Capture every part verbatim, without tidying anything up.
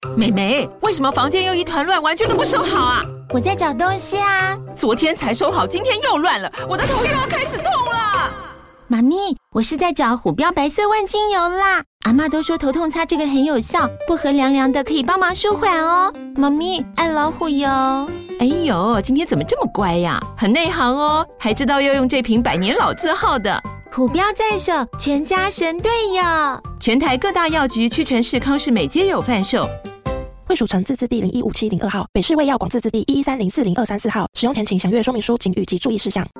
妹妹，为什么房间又一团乱，完全都不收好啊？ 我在找东西啊。 昨天才收好，今天又乱了，我的头又要开始痛了。 妈咪，我是在找虎标白色万金油啦。阿嬷都说头痛擦这个很有效，薄荷凉凉的，可以帮忙舒缓哦。妈咪，爱老虎油。 哎呦，今天怎么这么乖呀？很内行哦，还知道要用这瓶百年老字号的。 虎标在手，全家神队友。 全台各大药局、屈臣氏、康士美皆有贩售。 惠蜀城自治地零一五七零二号，北市卫药广自治地一一三零四零二三四号。使用前请详阅说明书、警语及注意事项。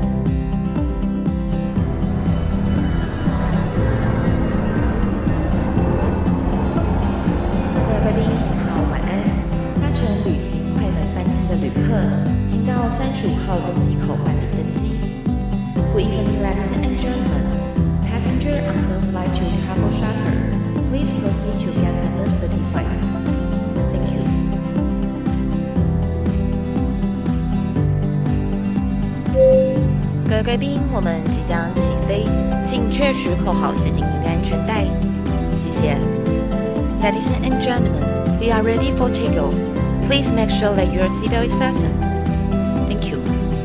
各位贵宾您好，晚安。搭乘旅行快门班机的旅客，请到三十五号登机口办理登机。Good evening, ladies and gentlemen. Passenger on the flight to Travel Charter, please proceed to gate number thirty-five.Thank you. 各位贵宾，我们即将起飞，请确实扣好系紧您的安全带。谢谢。Ladies and gentlemen, we are ready for takeoff. Please make sure that your seatbelt is fastened. Thank you.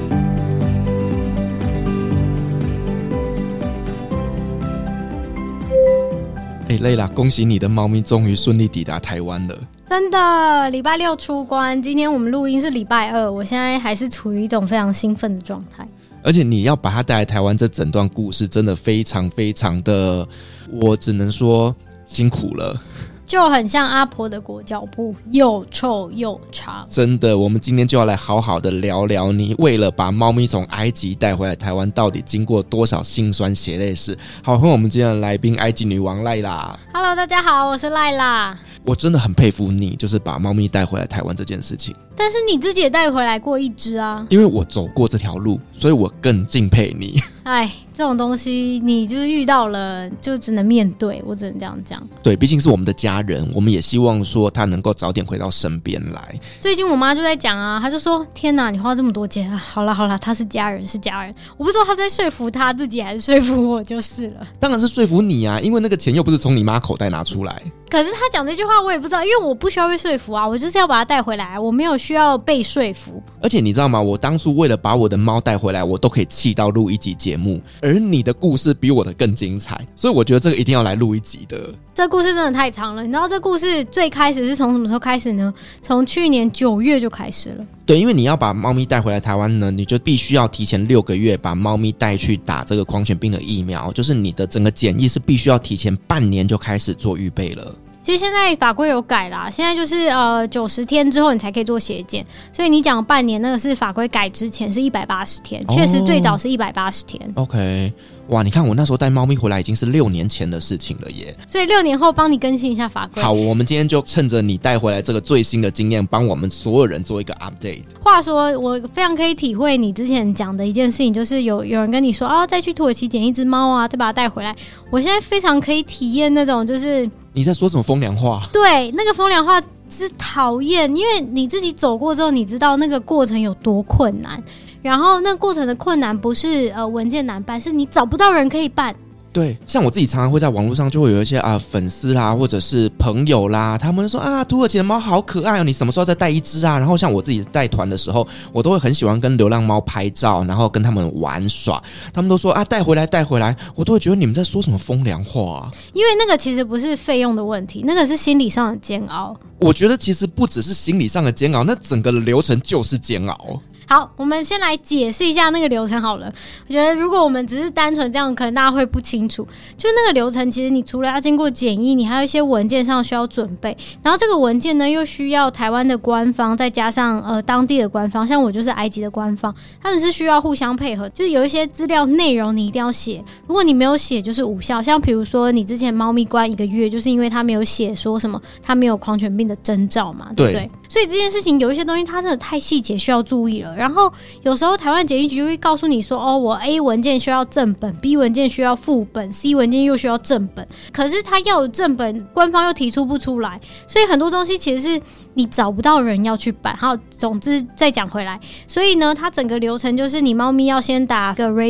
哎，累啦！恭喜你的猫咪终于顺利抵达台湾了。 真的，礼拜六出关，今天我们录音是礼拜二，我现在还是处于一种非常兴奋的状态。 而且你要把它带来台湾，这整段故事真的非常非常的，我只能说辛苦了。 就很像阿婆的裹脚布，又臭又长。 真的，我们今天就要来好好的聊聊你为了把猫咪从埃及带回来台湾，到底经过多少辛酸血泪史。好，欢迎我们今天的来宾，埃及女王赖拉。 Hello， 大家好，我是赖拉。 我真的很佩服你，就是把猫咪带回来台湾这件事情。 但是你自己也带回来过一只啊。 因为我走过这条路，所以我更敬佩你。 哎，这种东西你就是遇到了，就只能面对，我只能这样讲。 对，毕竟是我们的家人，我们也希望说他能够早点回到身边来。 最近我妈就在讲啊，她就说：“天哪，你花这么多钱啊！好啦好啦，他是家人是家人。”我不知道她在说服她自己还是说服我就是了。 当然是说服你啊，因为那个钱又不是从你妈口袋拿出来。 可是她讲这句话我也不知道，因为我不需要被说服啊，我就是要把它带回来，我没有需要被说服。 而且你知道吗？我当初为了把我的猫带回来，我都可以气到录一集节目，而你的故事比我的更精彩，所以我觉得这个一定要来录一集的。 这故事真的太长了，你知道这故事最开始是从什么时候开始呢？从去年九月就开始了。 对，因为你要把猫咪带回来台湾呢，你就必须要提前六个月把猫咪带去打这个狂犬病的疫苗，就是你的整个检疫是必须要提前半年就开始做预备了。 其实现在法规有改啦，现在就是呃九十天之后你才可以做血检，所以你讲半年那个是法规改之前是一百八十天，确实最早是一百八十天。 OK， 哇，你看我那时候带猫咪回来已经是六年前的事情了耶， 所以六年后帮你更新一下法规。 好，我们今天就趁着你带回来这个最新的经验，帮我们所有人做一个 update。 话说，我非常可以体会你之前讲的一件事情，就是有有人跟你说啊，再去土耳其捡一只猫啊，再把它带回来。我现在非常可以体验那种就是。 你在说什么风凉话？ 对，那个风凉话之讨厌，因为你自己走过之后，你知道那个过程有多困难。然后那个过程的困难不是呃文件难办，是你找不到人可以办。 对，像我自己常常会在网络上就会有一些啊粉丝啦，或者是朋友啦，他们就说啊土耳其的猫好可爱哦，你什么时候再带一只啊？然后像我自己带团的时候，我都会很喜欢跟流浪猫拍照，然后跟他们玩耍。他们都说啊带回来带回来，我都会觉得你们在说什么风凉话啊？ 因为那个其实不是费用的问题，那个是心理上的煎熬。 我觉得其实不只是心理上的煎熬，那整个流程就是煎熬。 好，我们先来解释一下那个流程好了。我觉得如果我们只是单纯这样，可能大家会不清楚。就那个流程，其实你除了要经过检疫，你还有一些文件上需要准备。然后这个文件呢，又需要台湾的官方，再加上呃当地的官方，像我就是埃及的官方，他们是需要互相配合。就是有一些资料内容你一定要写，如果你没有写，就是无效。像比如说你之前猫咪关一个月，就是因为他没有写说什么他没有狂犬病的征兆嘛，对不对？所以这件事情有一些东西它真的太细节，需要注意了。然后有时候台湾检疫局会告诉你说，哦，我 A 文件需要正本 ，B 文件需要副本 ，C 文件又需要正本。可是他要有正本，官方又提出不出来，所以很多东西其实是你找不到人要去办。好，总之再讲回来，所以呢，它整个流程就是你猫咪要先打个 rabies。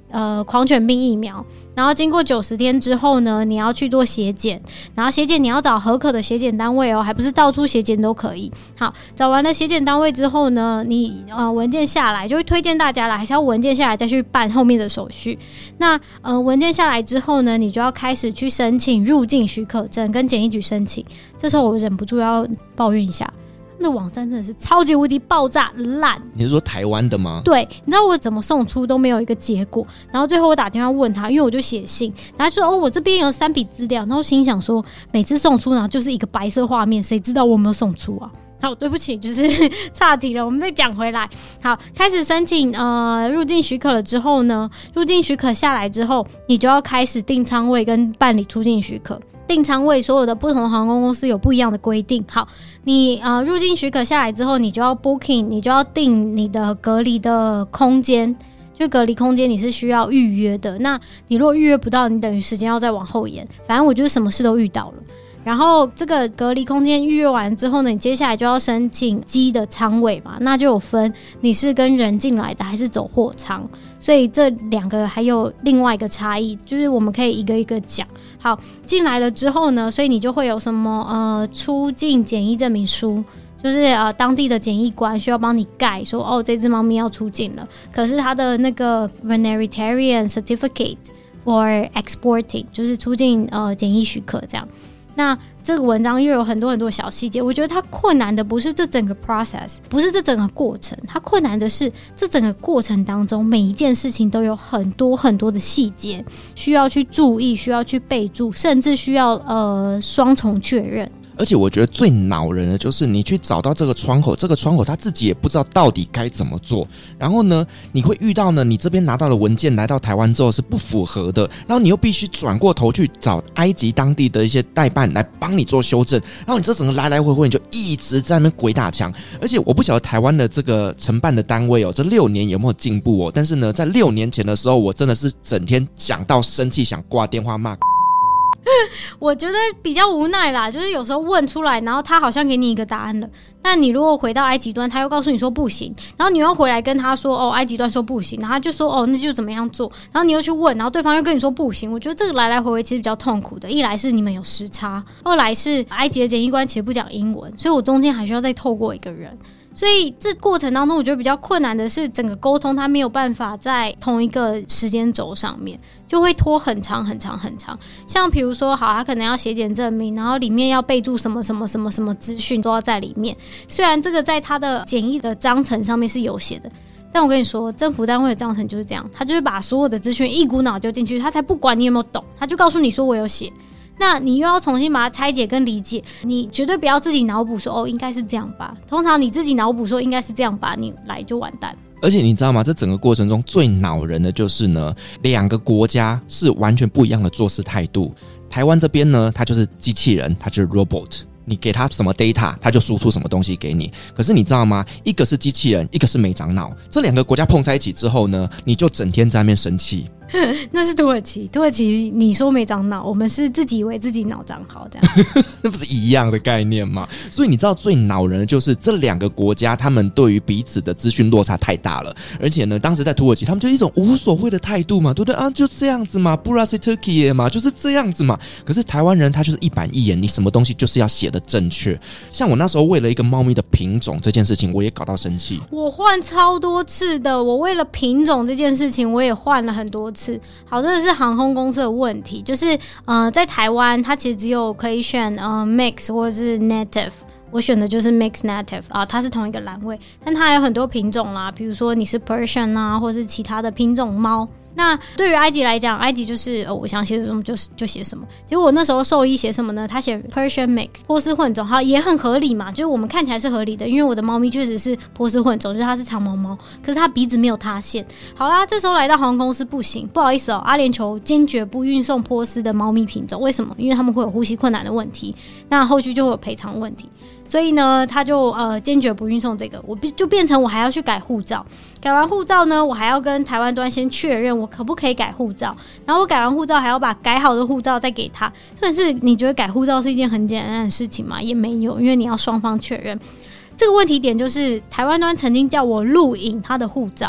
呃狂犬病疫苗，然后经过九十天之后呢，你要去做血检，然后血检你要找合可的血检单位哦，还不是到处血检都可以。好，找完了血检单位之后呢，你呃文件下来，就会推荐大家啦，还是要文件下来再去办后面的手续。那呃文件下来之后呢，你就要开始去申请入境许可证，跟检疫局申请。这时候我忍不住要抱怨一下，那网站真的是超级无敌爆炸烂。 你是说台湾的吗？ 对，你知道我怎么送出都没有一个结果，然后最后我打电话问他，因为我就写信，然后就说哦，我这边有三笔资料，然后心想说每次送出然后就是一个白色画面，谁知道我有没有送出啊？好，对不起，就是岔题了，我们再讲回来。好，开始申请呃入境许可了之后呢，入境许可下来之后，你就要开始订舱位跟办理出境许可。订舱位所有的不同的航空公司有不一样的规定。好，你呃入境许可下来之后，你就要 booking， 你就要订你的隔离的空间。就隔离空间你是需要预约的，那你如果预约不到，你等于时间要再往后延。反正我就是什么事都遇到了。然后这个隔离空间预约完之后呢，你接下来就要申请机的舱位嘛，那就有分你是跟人进来的还是走货舱，所以这两个还有另外一个差异，就是我们可以一个一个讲。好，进来了之后呢，所以你就会有什么呃出境检疫证明书，就是呃当地的检疫官需要帮你盖说哦这只猫咪要出境了，可是它的那个 Veterinarian Certificate for Exporting 就是出境呃检疫许可这样。那这个文章又有很多很多小细节，我觉得它困难的不是这整个 process， 不是这整个过程，它困难的是这整个过程当中每一件事情都有很多很多的细节需要去注意，需要去备注，甚至需要呃双重确认。 而且我觉得最恼人的就是你去找到这个窗口，这个窗口他自己也不知道到底该怎么做，然后呢你会遇到呢你这边拿到的文件来到台湾之后是不符合的，然后你又必须转过头去找埃及当地的一些代办来帮你做修正，然后你这整个来来回回你就一直在那边鬼打墙。而且我不晓得台湾的这个承办的单位哦，这六年有没有进步哦，但是呢在六年前的时候我真的是整天讲到生气，想挂电话骂我觉得比较无奈啦，就是有时候问出来，然后他好像给你一个答案了，那你如果回到埃及端，他又告诉你说不行，然后你又回来跟他说哦，埃及端说不行，然后他就说哦，那就怎么样做，然后你又去问，然后对方又跟你说不行。我觉得这个来来回回其实比较痛苦的，一来是你们有时差，二来是埃及的检疫官其实不讲英文，所以我中间还需要再透过一个人。所以这过程当中我觉得比较困难的是整个沟通它没有办法在同一个时间轴上面，就会拖很长很长很长。像比如说好，他可能要血检证明，然后里面要备注什么什么什么什么资讯都要在里面，虽然这个在他的检疫的章程上面是有写的，但我跟你说政府单位的章程就是这样，他就是把所有的资讯一股脑丢进去，他才不管你有没有懂，他就告诉你说我有写，那你又要重新把它拆解跟理解，你绝对不要自己脑补说哦应该是这样吧，通常你自己脑补说应该是这样吧，你来就完蛋。 而且你知道吗，这整个过程中最恼人的就是呢两个国家是完全不一样的做事态度。台湾这边呢它就是机器人，它就是 robot，你给他什么 data 他就输出什么东西给你。可是你知道吗，一个是机器人，一个是没长脑，这两个国家碰在一起之后呢，你就整天在那边生气。 那是土耳其，土耳其你说没长脑，我们是自己以为自己脑长好这样那不是一样的概念吗？所以你知道最恼人的就是这两个国家他们对于彼此的资讯落差太大了，而且呢当时在土耳其他们就一种无所谓的态度嘛，对不对啊，就这样子嘛，布拉西特基耶嘛，就是这样子嘛。可是台湾人他就是一板一眼，你什么东西就是要写的正确。像我那时候为了一个猫咪的品种这件事情我也搞到生气， 我换超多次的，我为了品种这件事情我也换了很多次。好，这个是航空公司的问题，就是呃，在台湾它其实只有可以选呃 mix 或者是 native， 我选的就是 mix native 啊，它是同一个栏位，但它还有很多品种啦，比如说你是 Persian 啊，或者是其他的品种猫。那对于埃及来讲，埃及就是哦，我想写什么就就写什么。结果我那时候兽医写什么呢？他写 Persian mix 波斯混种，好也很合理嘛，就是我们看起来是合理的，因为我的猫咪确实是波斯混种，就是它是长毛猫，可是它鼻子没有塌陷。好啦，这时候来到航空公司不行，不好意思哦，阿联酋坚决不运送波斯的猫咪品种，为什么？因为他们会有呼吸困难的问题，那后续就会有赔偿问题，所以呢，他就呃坚决不运送这个，我就变成我还要去改护照，改完护照呢，我还要跟台湾端先确认我可不可以改护照，然后我改完护照还要把改好的护照再给他。但是你觉得改护照是一件很简单的事情吗？也没有，因为你要双方确认。这个问题点就是台湾端曾经叫我录影他的护照，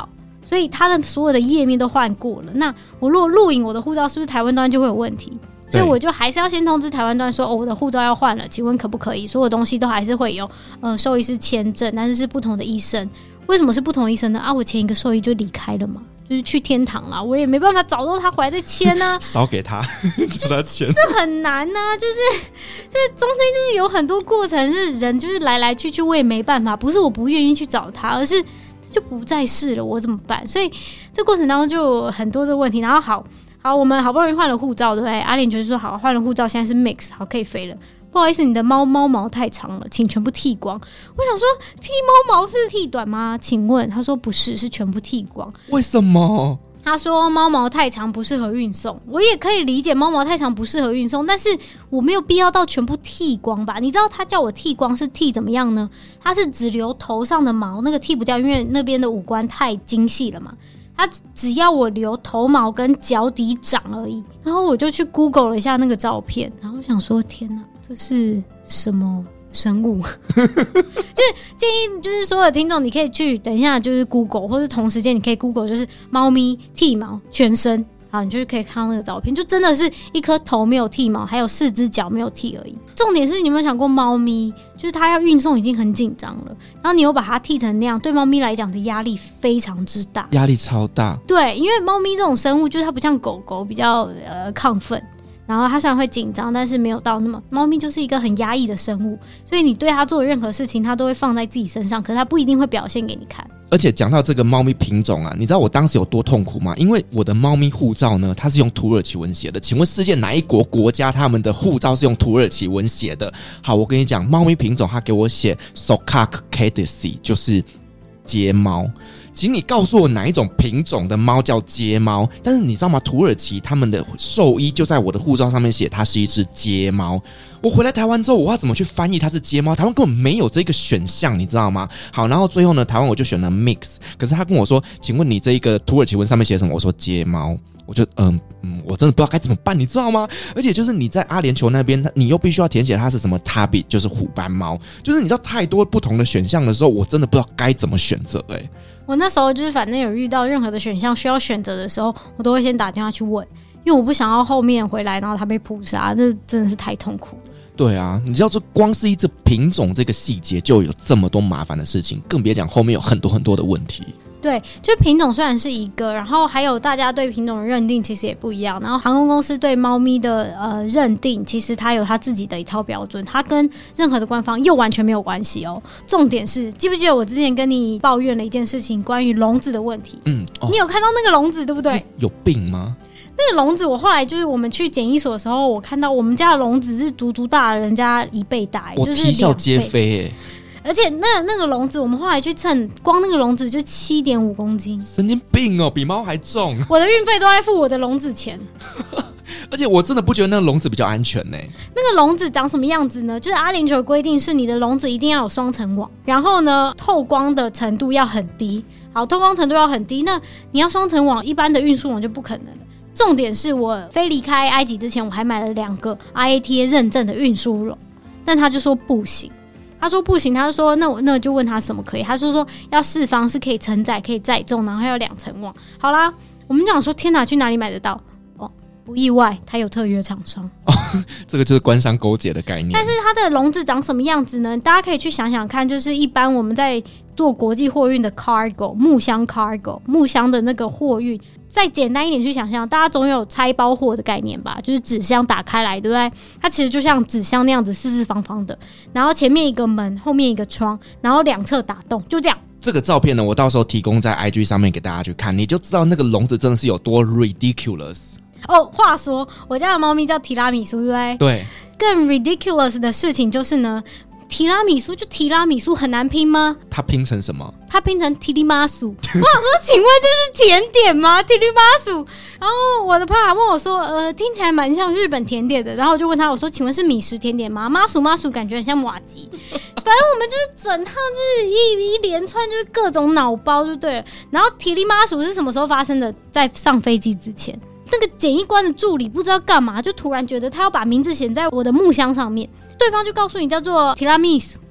所以它的所有的页面都换过了。那我如果录影我的护照，是不是台湾端就会有问题？所以我就还是要先通知台湾端说，哦，我的护照要换了，请问可不可以？所有东西都还是会有呃兽医师签证，但是是不同的医生。为什么是不同的医生呢？啊，我前一个兽医就离开了嘛，就是去天堂啦，我也没办法找到他回来再签啊， 少给他就他签， 这很难啊，就是这中间就是有很多过程，是人就是来来去去，我也没办法，不是我不愿意去找他，而是就不在世了，我怎么办？所以这过程当中就有很多这个问题。然后好好，我们好不容易换了护照，对不对？阿联觉得说好，换了护照，现在是 mix， 好可以飞了。不好意思，你的猫猫毛太长了，请全部剃光。我想说，剃猫毛是剃短吗？请问，他说不是，是全部剃光。 为什么？ 他说猫毛太长不适合运送，我也可以理解猫毛太长不适合运送，但是我没有必要到全部剃光吧？你知道他叫我剃光是剃怎么样呢？他是只留头上的毛，那个剃不掉，因为那边的五官太精细了嘛。他只要我留头毛跟脚底长而已，然后我就去 Google 了一下那个照片，然后我想说天哪，这是什么生物？就是建议就是所有的听众你可以去等一下就是 Google， 或是同时间你可以 Google 就是猫咪剃毛全身，好，你就是可以看到那个照片，就真的是一颗头没有剃毛，还有四只脚没有剃而已。重点是你有没有想过，猫咪就是它要运送已经很紧张了，然后你又把它剃成那样，对猫咪来讲的压力非常之大， 压力超大。 对，因为猫咪这种生物就是它不像狗狗比较呃亢奋，然后它虽然会紧张，但是没有到那么，猫咪就是一个很压抑的生物，所以你对它做的任何事情它都会放在自己身上，可是它不一定会表现给你看。 而且讲到这个猫咪品种啊，你知道我当时有多痛苦吗？因为我的猫咪护照呢，它是用土耳其文写的。请问世界哪一国国家他们的护照是用土耳其文写的？好，我跟你讲，猫咪品种它给我写 Sokak Kedisi， 就是街猫。请你告诉我哪一种品种的猫叫街猫？但是你知道吗？土耳其他们的兽医就在我的护照上面写它是一只街猫。我回来台湾之后，我要怎么去翻译它是街猫？台湾根本没有这个选项，你知道吗？好，然后最后呢，台湾我就选了 mix。可是他跟我说，请问你这一个土耳其文上面写什么？我说街猫。我就嗯嗯，我真的不知道该怎么办，你知道吗？而且就是你在阿联酋那边，你又必须要填写它是什么 tabby， 就是虎斑猫。就是你知道太多不同的选项的时候，我真的不知道该怎么选择。哎、欸， 我那时候就是反正有遇到任何的选项需要选择的时候，我都会先打电话去问，因为我不想要后面回来然后它被扑杀，这真的是太痛苦了。 对啊，你知道这光是一只品种这个细节就有这么多麻烦的事情，更别讲后面有很多很多的问题。 对，就品种虽然是一个，然后还有大家对品种的认定其实也不一样，然后航空公司对猫咪的呃认定，其实它有它自己的一套标准，它跟任何的官方又完全没有关系哦。重点是，记不记得我之前跟你抱怨了一件事情，关于笼子的问题？嗯，哦、你有看到那个笼子对不对？ 有病吗？ 那个笼子，我后来就是我们去检疫所的时候，我看到我们家的笼子是足足大了人家一倍大， 我就是啼笑皆非哎。 而且那那个笼子，我们后来去称，光那个笼子就七点五公斤， 神经病哦，比猫还重。 我的运费都在付我的笼子钱。 而且我真的不觉得那个笼子比较安全呢、欸。 那个笼子长什么样子呢？就是阿联酋的规定是，你的笼子一定要有双层网，然后呢，透光的程度要很低。好，透光程度要很低，那你要双层网，一般的运输网就不可能了。重点是我飞离开埃及之前，我还买了两个 I A T A 认证的运输笼，但他就说不行。他说不行，他就说那我那就问他什么可以，他说说要四方是可以承载可以载重，然后还有两层网。好啦，我们讲说天哪，去哪里买得到？哦，不意外，他有特约厂商。 哦，这个就是官商勾结的概念。 但是它的笼子长什么样子呢？大家可以去想想看，就是一般我们在做国际货运的 cargo 木箱 cargo 木箱的那个货运。再简单一点去想象，大家总有拆包货的概念吧，就是纸箱打开来，对不对？它其实就像纸箱那样子，四四方方的，然后前面一个门，后面一个窗，然后两侧打洞，就这样。 这个照片呢，我到时候提供在 I G 上面给大家去看，你就知道那个笼子真的是有多 ridiculous。 哦，话说我家的猫咪叫提拉米苏，对不对？ 对。更 ridiculous 的事情就是呢，提拉米苏就提拉米苏很难拼吗？ 它拼成什么？ 它拼成提里马苏。我想说，请问这是甜点吗？提里马苏。然后我的朋友还问我说，呃，听起来蛮像日本甜点的。然后我就问他，我说，请问是米食甜点吗？马苏马苏感觉很像麻糬。反正我们就是整趟就是一一连串就是各种脑包就对了。然后提里马苏是什么时候发生的？在上飞机之前。那个检疫官的助理不知道干嘛，就突然觉得他要把名字写在我的木箱上面，对方就告诉你叫做提拉米苏，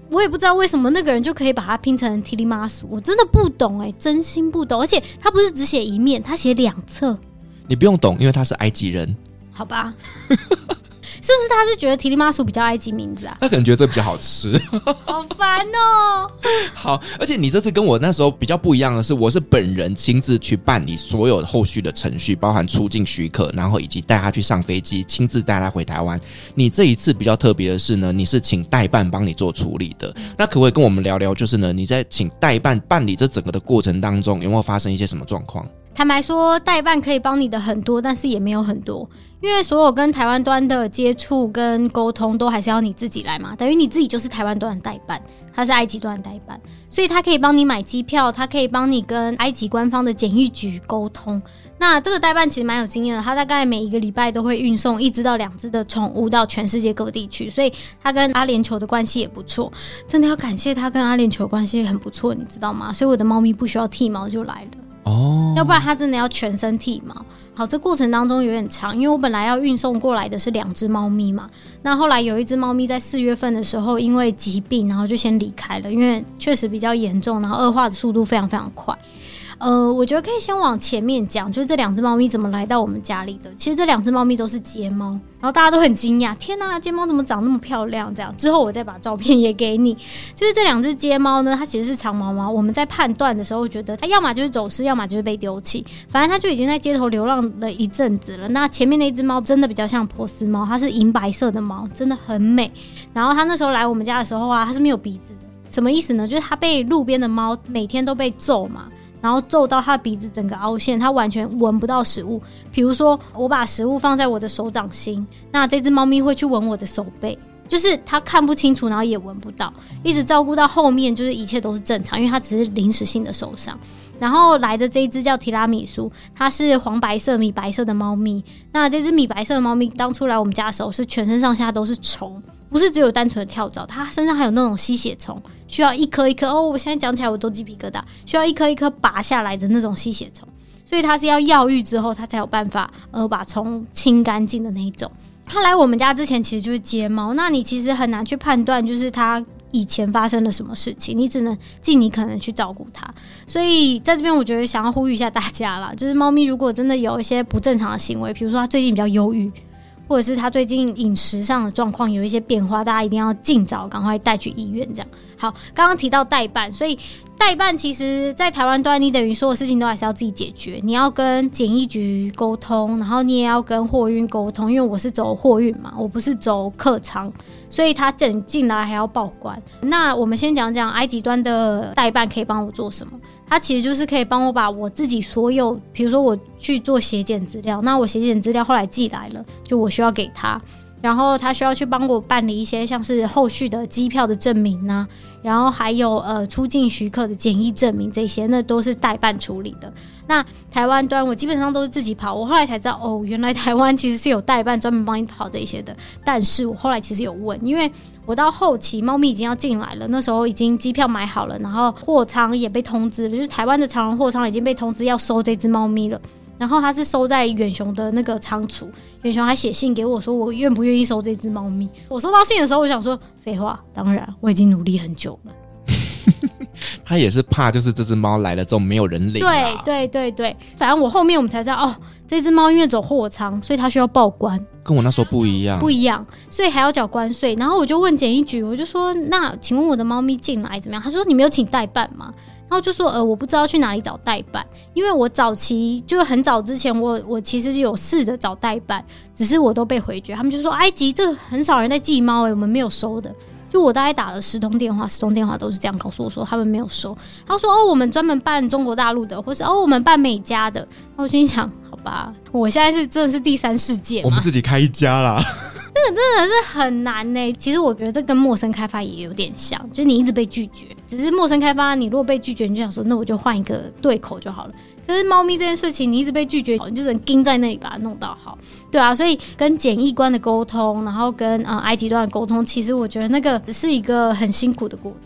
我也不知道为什么那个人就可以把它拼成提里马苏，我真的不懂哎、欸，真心不懂。而且他不是只写一面，他写两侧。 你不用懂，因为他是埃及人。 好吧。是不是他是觉得提里马苏比较埃及名字啊？ 他可能觉得这比较好吃。 好烦哦。 好，而且你这次跟我那时候比较不一样的是，我是本人亲自去办理所有后续的程序，包含出境许可，然后以及带他去上飞机，亲自带他回台湾。你这一次比较特别的是呢，你是请代办帮你做处理的。那可不可以跟我们聊聊，就是呢，你在请代办办理这整个的过程当中，有没有发生一些什么状况？ 坦白说，代办可以帮你的很多，但是也没有很多，因为所有跟台湾端的接触跟沟通都还是要你自己来嘛，等于你自己就是台湾端的代办，他是埃及端的代办，所以他可以帮你买机票，他可以帮你跟埃及官方的检疫局沟通。那这个代办其实蛮有经验的，他大概每一个礼拜都会运送一只到两只的宠物到全世界各地去，所以他跟阿联酋的关系也不错，真的要感谢他跟阿联酋关系很不错，你知道吗？所以我的猫咪不需要剃毛就来了。哦，要不然它真的要全身剃毛。好，这过程当中有点长，因为我本来要运送过来的是两只猫咪嘛，那后来有一只猫咪在四月份的时候因为疾病，然后就先离开了，因为确实比较严重，然后恶化的速度非常非常快。呃，我觉得可以先往前面讲，就是这两只猫咪怎么来到我们家里的。其实这两只猫咪都是街猫，然后大家都很惊讶，天哪，街猫怎么长那么漂亮？这样之后我再把照片也给你。就是这两只街猫呢，它其实是长毛猫。我们在判断的时候觉得它要么就是走失，要么就是被丢弃，反正它就已经在街头流浪了一阵子了。那前面那只猫真的比较像波斯猫，它是银白色的猫，真的很美。然后它那时候来我们家的时候啊，它是没有鼻子的。什么意思呢？就是它被路边的猫每天都被揍嘛。然后揍到他的鼻子整个凹陷，他完全闻不到食物。比如说我把食物放在我的手掌心，那这只猫咪会去闻我的手背，就是它看不清楚，然后也闻不到，一直照顾到后面就是一切都是正常，因为它只是临时性的受伤。然后来的这一只叫提拉米苏，它是黄白色米白色的猫咪。那这只米白色的猫咪当初来我们家的时候是全身上下都是虫，不是只有单纯的跳蚤，它身上还有那种吸血虫，需要一颗一颗，哦，我现在讲起来我都鸡皮疙瘩，需要一颗一颗拔下来的那种吸血虫，所以它是要药浴之后它才有办法呃把虫清干净的那一种。它来我们家之前其实就是街猫，那你其实很难去判断就是它以前发生了什么事情，你只能尽你可能去照顾它。所以在这边我觉得想要呼吁一下大家啦，就是猫咪如果真的有一些不正常的行为，比如说它最近比较忧郁，或者是他最近饮食上的状况有一些变化，大家一定要尽早赶快带去医院这样。好，刚刚提到代办，所以代办其实在台湾端你等于所有事情都还是要自己解决，你要跟检疫局沟通，然后你也要跟货运沟通，因为我是走货运嘛，我不是走客舱，所以他整进来还要报关。那我们先讲讲埃及端的代办可以帮我做什么。他其实就是可以帮我把我自己所有，比如说我去做血检资料，那我血检资料后来寄来了，就我需要给他，然后他需要去帮我办理一些像是后续的机票的证明啊，然后还有呃出境许可的检疫证明，这些那都是代办处理的。那台湾端我基本上都是自己跑，我后来才知道哦，原来台湾其实是有代办专门帮你跑这些的。但是我后来其实有问，因为我到后期猫咪已经要进来了，那时候已经机票买好了，然后货仓也被通知了，就是台湾的长荣货仓已经被通知要收这只猫咪了。然后他是收在远雄的那个仓储，远雄还写信给我说我愿不愿意收这只猫咪。我收到信的时候我想说废话，当然我已经努力很久了。 他也是怕就是这只猫来了之后没有人领、啊、 对对对对，反正我后面我们才知道哦，这只猫因为走货仓，所以它需要报关， 跟我那时候不一样不一样，所以还要缴关税。然后我就问检疫局，我就说那请问我的猫咪进来怎么样？他说你没有请代办吗？然后就说呃，我不知道去哪里找代办，因为我早期就很早之前我我其实有试着找代办，只是我都被回绝。他们就说埃及这很少人在寄猫、欸、我们没有收的。就我大概打了十通电话，十通电话都是这样告诉我说他们没有收。他说哦，我们专门办中国大陆的，或是哦我们办美加的。然后我心想好吧，我现在是真的是第三世界嘛， 我们自己开一家啦。 这个真的是很难呢、欸。其实我觉得这跟陌生开发也有点像，就是你一直被拒绝，只是陌生开发你如果被拒绝，你就想说那我就换一个对口就好了。可是猫咪这件事情你一直被拒绝，你就只能盯在那里把它弄到好。对啊，所以跟检疫官的沟通，然后跟、呃、埃及端的沟通，其实我觉得那个是一个很辛苦的过程。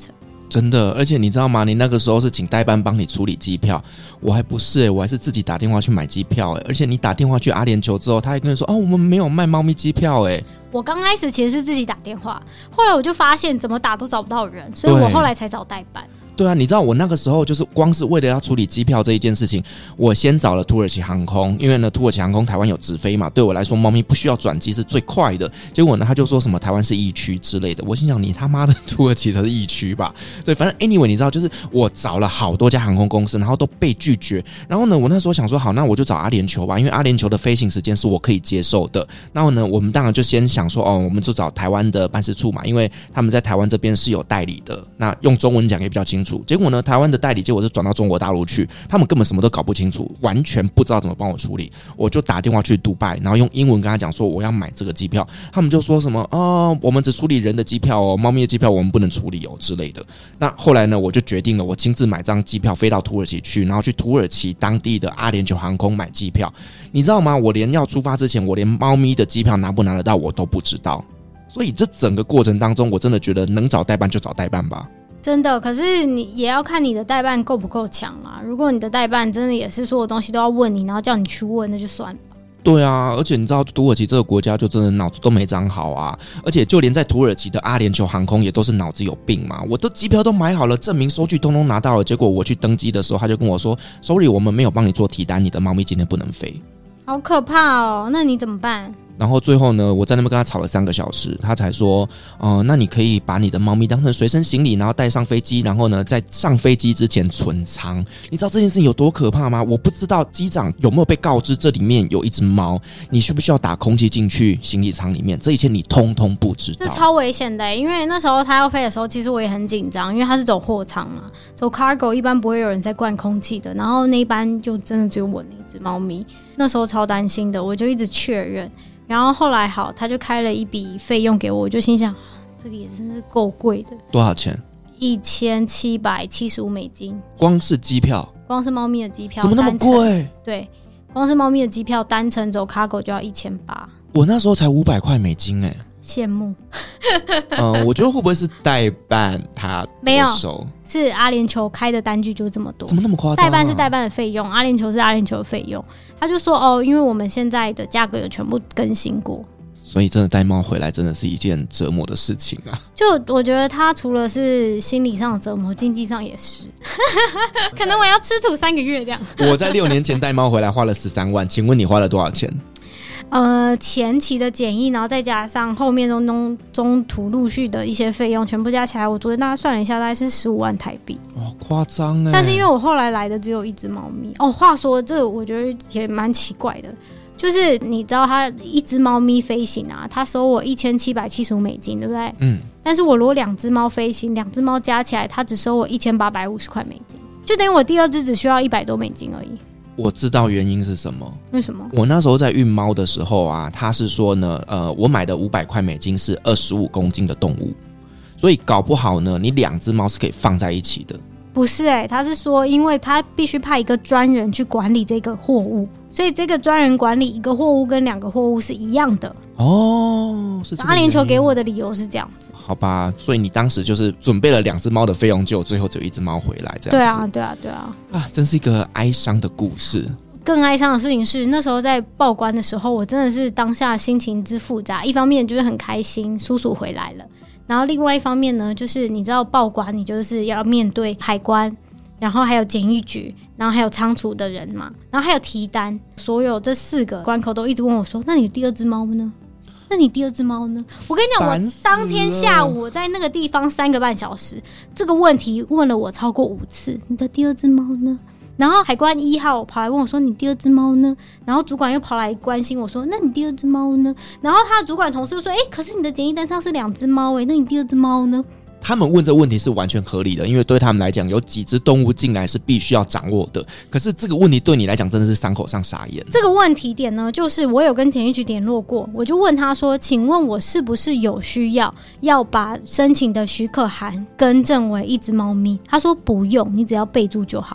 真的，而且你知道吗？你那个时候是请代办帮你处理机票，我还不是、欸、我还是自己打电话去买机票、欸、而且你打电话去阿联酋之后，他还跟你说哦，我们没有卖猫咪机票哎、欸。 我刚开始其实是自己打电话，后来我就发现怎么打都找不到人，所以我后来才找代办。 对啊，你知道我那个时候就是光是为了要处理机票这一件事情，我先找了土耳其航空，因为呢土耳其航空台湾有直飞嘛，对我来说猫咪不需要转机是最快的。结果呢他就说什么台湾是疫区之类的，我心想你他妈的土耳其才是疫区吧？对，反正 anyway 你知道，就是我找了好多家航空公司，然后都被拒绝。然后呢我那时候想说好，那我就找阿联酋吧，因为阿联酋的飞行时间是我可以接受的。然后呢我们当然就先想说哦，我们就找台湾的办事处嘛，因为他们在台湾这边是有代理的，那用中文讲也比较清楚。结果呢台湾的代理结果是转到中国大陆去，他们根本什么都搞不清楚，完全不知道怎么帮我处理。我就打电话去杜拜，然后用英文跟他讲说我要买这个机票，他们就说什么哦，我们只处理人的机票哦，猫咪的机票我们不能处理哦之类的。那后来呢我就决定了，我亲自买张机票飞到土耳其去，然后去土耳其当地的阿联酋航空买机票。你知道吗？我连要出发之前，我连猫咪的机票拿不拿得到我都不知道。所以这整个过程当中，我真的觉得能找代办就找代办吧。 真的，可是你也要看你的代办够不够强啦。如果你的代办真的也是所有东西都要问你，然后叫你去问，那就算了吧。 对啊，而且你知道土耳其这个国家就真的脑子都没长好啊，而且就连在土耳其的阿联酋航空也都是脑子有病嘛。我的机票都买好了，证明收据通通拿到了，结果我去登机的时候他就跟我说 sorry 我们没有帮你做提单，你的猫咪今天不能飞。 好可怕哦，那你怎么办？ 然后最后呢，我在那边跟他吵了三个小时，他才说，呃，那你可以把你的猫咪当成随身行李，然后带上飞机，然后呢，在上飞机之前存仓。你知道这件事情有多可怕吗？我不知道机长有没有被告知这里面有一只猫，你需不需要打空气进去行李舱里面？这一切你通通不知道， 这超危险的。因为那时候他要飞的时候，其实我也很紧张，因为他是走货舱嘛，走 cargo 一般不会有人在灌空气的，然后那一班就真的只有我那一只猫咪，那时候超担心的，我就一直确认。然后后来好，他就开了一笔费用给我，我就心想，这个也真是够贵的。 多少钱？ 一千七百七十五美金， 光是机票， 光是猫咪的机票， 怎么那么贵？ 对，光是猫咪的机票单程走 cargo 就要一千八。 我那时候才五百块美金哎、欸。 羡慕。 嗯，我觉得会不会是代办他没有，是阿联酋开的单据就这么多。 怎么那么夸张、啊？ 代办是代办的费用，阿联酋是阿联酋的费用。他就说哦，因为我们现在的价格有全部更新过。 所以真的带猫回来真的是一件折磨的事情啊！ 就我觉得他除了是心理上的折磨，经济上也是。可能我要吃土三个月这样。 我在六年前带猫回来花了十三万，请问你花了多少钱？ 呃，前期的检疫，然后再加上后面中中中途陆续的一些费用，全部加起来，我昨天大概算了一下，大概是十五万台币。 哦，夸张哎！ 但是因为我后来来的只有一只猫咪哦，话说这个我觉得也蛮奇怪的。就是你知道他一只猫咪飞行啊，他收我一千七百七十五美金，对不对？嗯。但是我如果两只猫飞行，两只猫加起来，他只收我一千八百五十块美金，就等于我第二只只需要一百多美金而已。 我知道原因是什么？ 为什么？ 我那时候在运猫的时候啊，他是说呢，呃，我买的五百块美金是二十五公斤的动物，所以搞不好呢，你两只猫是可以放在一起的。 不是哎、欸，他是说，因为他必须派一个专人去管理这个货物，所以这个专人管理一个货物跟两个货物是一样的。 哦，是这个原因。 阿联酋给我的理由是这样子。 好吧，所以你当时就是准备了两只猫的费用，就最后只有一只猫回来，这样子。 对啊，对啊，对啊。 啊，真是一个哀伤的故事。 更哀伤的事情是，那时候在报关的时候，我真的是当下心情之复杂。一方面就是很开心，叔叔回来了。然后另外一方面呢，就是你知道报关，你就是要面对海关，然后还有检疫局，然后还有仓储的人嘛，然后还有提单，所有这四个关口都一直问我说：“那你第二只猫呢？那你第二只猫呢？”我跟你讲，我当天下午我在那个地方三个半小时，这个问题问了我超过五次。你的第二只猫呢？然后海关一号跑来问我说：“你第二只猫呢？”然后主管又跑来关心我说：“那你第二只猫呢？”然后他的主管同事就说：“哎、欸，可是你的检疫单上是两只猫哎，那你第二只猫呢？” 他们问这问题是完全合理的，因为对他们来讲，有几只动物进来是必须要掌握的。可是这个问题对你来讲真的是伤口上撒盐。 这个问题点呢，就是我有跟检疫局联络过，我就问他说：“请问我是不是有需要要把申请的许可函更正为一只猫咪？”他说：“不用，你只要备注就好。”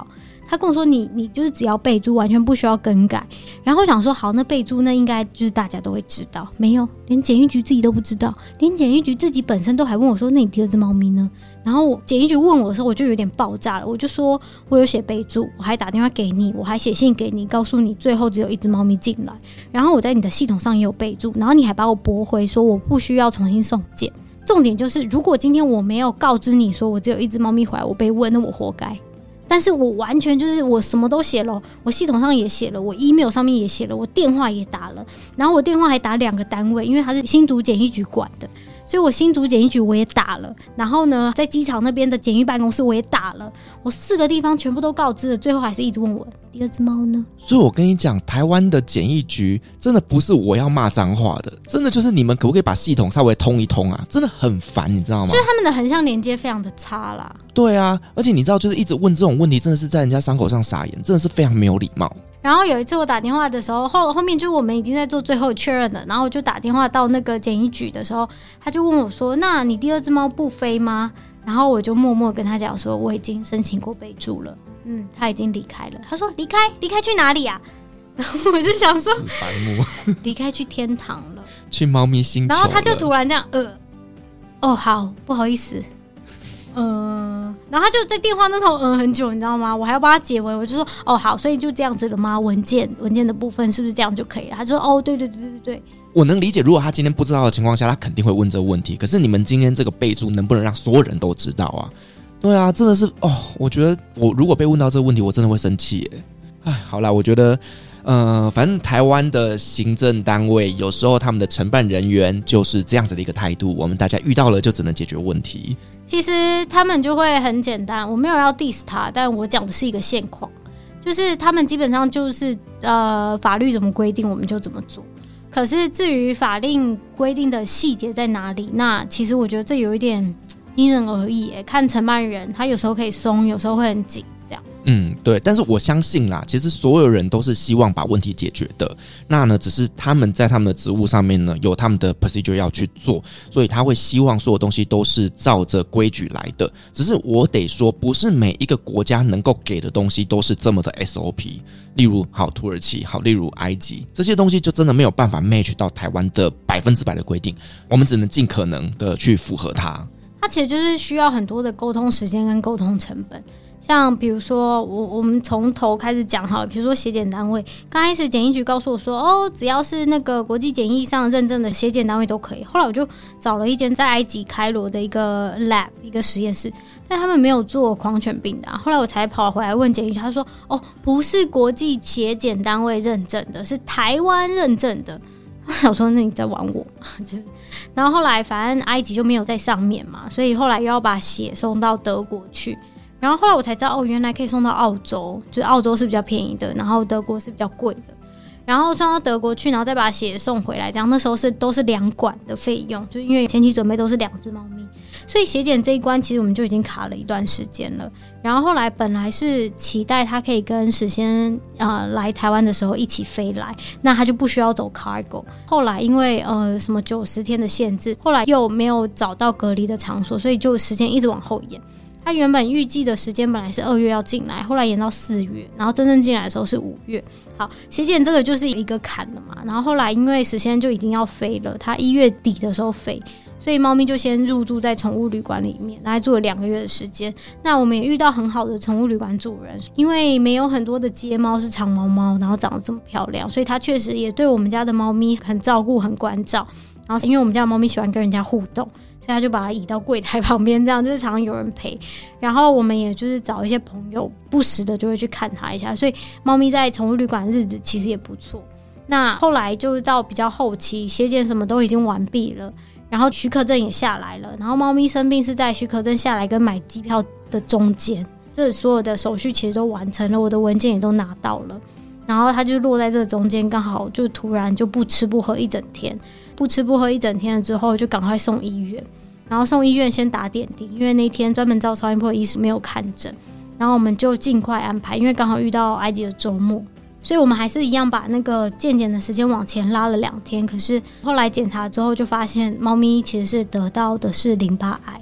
他跟我说你你就是只要备注，完全不需要更改。然后我想说好，那备注那应该就是大家都会知道，没有，连检疫局自己都不知道，连检疫局自己本身都还问我说那你第二只猫咪呢？然后我检疫局问我的时候，我就有点爆炸了，我就说我有写备注，我还打电话给你，我还写信给你，告诉你最后只有一只猫咪进来，然后我在你的系统上也有备注，然后你还把我驳回说我不需要重新送检。重点就是如果今天我没有告知你说我只有一只猫咪回来，我被问，那我活该。但是我完全就是我什么都写了，我系统上也写了，我 email 上面也写了，我电话也打了，然后我电话还打两个单位，因为它是新竹检疫局管的，所以我新竹检疫局我也打了，然后呢在机场那边的检疫办公室我也打了，我四个地方全部都告知了，最后还是一直问我第二只猫呢。 所以我跟你讲，台湾的检疫局真的不是我要骂脏话的，真的就是你们可不可以把系统稍微通一通啊？真的很烦，你知道吗？ 就是他们的横向连接非常的差啦。 对啊，而且你知道就是一直问这种问题真的是在人家伤口上撒盐，真的是非常没有礼貌。 然后有一次我打电话的时候，后后面就我们已经在做最后确认了，然后我就打电话到那个检疫局的时候，他就问我说那你第二只猫不飞吗？然后我就默默跟他讲说我已经申请过备注了，嗯，他已经离开了。他说离开离开去哪里啊？然后我就想说白目离开去天堂了， 去猫咪星球了。 然后他就突然这样呃哦好不好意思嗯，然后他就在电话那头嗯很久，你知道吗？我还要帮他解围，我就说哦好，所以就这样子了吗？文件文件的部分是不是这样就可以了？他就说哦对对对对对。 我能理解，如果他今天不知道的情况下，他肯定会问这个问题。可是你们今天这个备注能不能让所有人都知道啊？对啊，真的是哦，我觉得我如果被问到这个问题，我真的会生气耶。哎，好啦，我觉得。呃，反正台湾的行政单位有时候他们的承办人员就是这样子的一个态度，我们大家遇到了就只能解决问题。 其实他们就会很简单，我没有要 diss 他，但我讲的是一个现况，就是他们基本上就是呃法律怎么规定我们就怎么做。可是至于法令规定的细节在哪里，那其实我觉得这有一点因人而异耶，看承办人他有时候可以松，有时候会很紧。 嗯，对，但是我相信啦，其实所有人都是希望把问题解决的。那呢，只是他们在他们的职务上面呢，有他们的 procedure 要去做，所以他会希望所有东西都是照着规矩来的。只是我得说，不是每一个国家能够给的东西都是这么的 S O P。例如，好土耳其，好，例如埃及，这些东西就真的没有办法 match 到台湾的百分之百的规定，我们只能尽可能的去符合它。 它其实就是需要很多的沟通时间跟沟通成本。像比如说我我们从头开始讲好了，比如说血检单位，刚开始检疫局告诉我说哦，只要是那个国际检疫上认证的血检单位都可以。后来我就找了一间在埃及开罗的一个 lab 一个实验室，但他们没有做狂犬病的、啊、后来我才跑回来问检疫局，他说哦，不是国际血检单位认证的，是台湾认证的。我说那你在玩我就是，然后后来反正埃及就没有在上面嘛，所以后来又要把血送到德国去。然后后来我才知道哦，原来可以送到澳洲，就是澳洲是比较便宜的，然后德国是比较贵的。然后送到德国去，然后再把血送回来，这样那时候是都是两管的费用，就因为前期准备都是两只猫咪，所以血检这一关其实我们就已经卡了一段时间了。然后后来本来是期待他可以跟史先呃来台湾的时候一起飞来，那他就不需要走 cargo。后来因为呃什么九十天的限制，后来又没有找到隔离的场所，所以就时间一直往后延。他原本预计的时间本来是二月要进来，后来延到四月，然后真正进来的时候是五月。好，血检这个就是一个坎了嘛。然后后来因为史先就已经要飞了，他一月底的时候飞，所以猫咪就先入住在宠物旅馆里面，来住了两个月的时间。那我们也遇到很好的宠物旅馆主人，因为没有很多的街猫是长毛猫，然后长得这么漂亮，所以他确实也对我们家的猫咪很照顾很关照。然后因为我们家的猫咪喜欢跟人家互动，所以他就把它移到柜台旁边，这样就是常常有人陪。然后我们也就是找一些朋友，不时的就会去看它一下，所以猫咪在宠物旅馆的日子其实也不错。那后来就是到比较后期，血检什么都已经完毕了，然后许可证也下来了，然后猫咪生病是在许可证下来跟买机票的中间，这所有的手续其实都完成了，我的文件也都拿到了。然后它就落在这个中间，刚好就突然就不吃不喝一整天，不吃不喝一整天了之后，就赶快送医院。然后送医院先打点滴，因为那天专门照超音波的医师没有看诊，然后我们就尽快安排，因为刚好遇到埃及的周末，所以我们还是一样把那个健检的时间往前拉了两天。可是后来检查之后就发现猫咪其实是得到的是淋巴癌，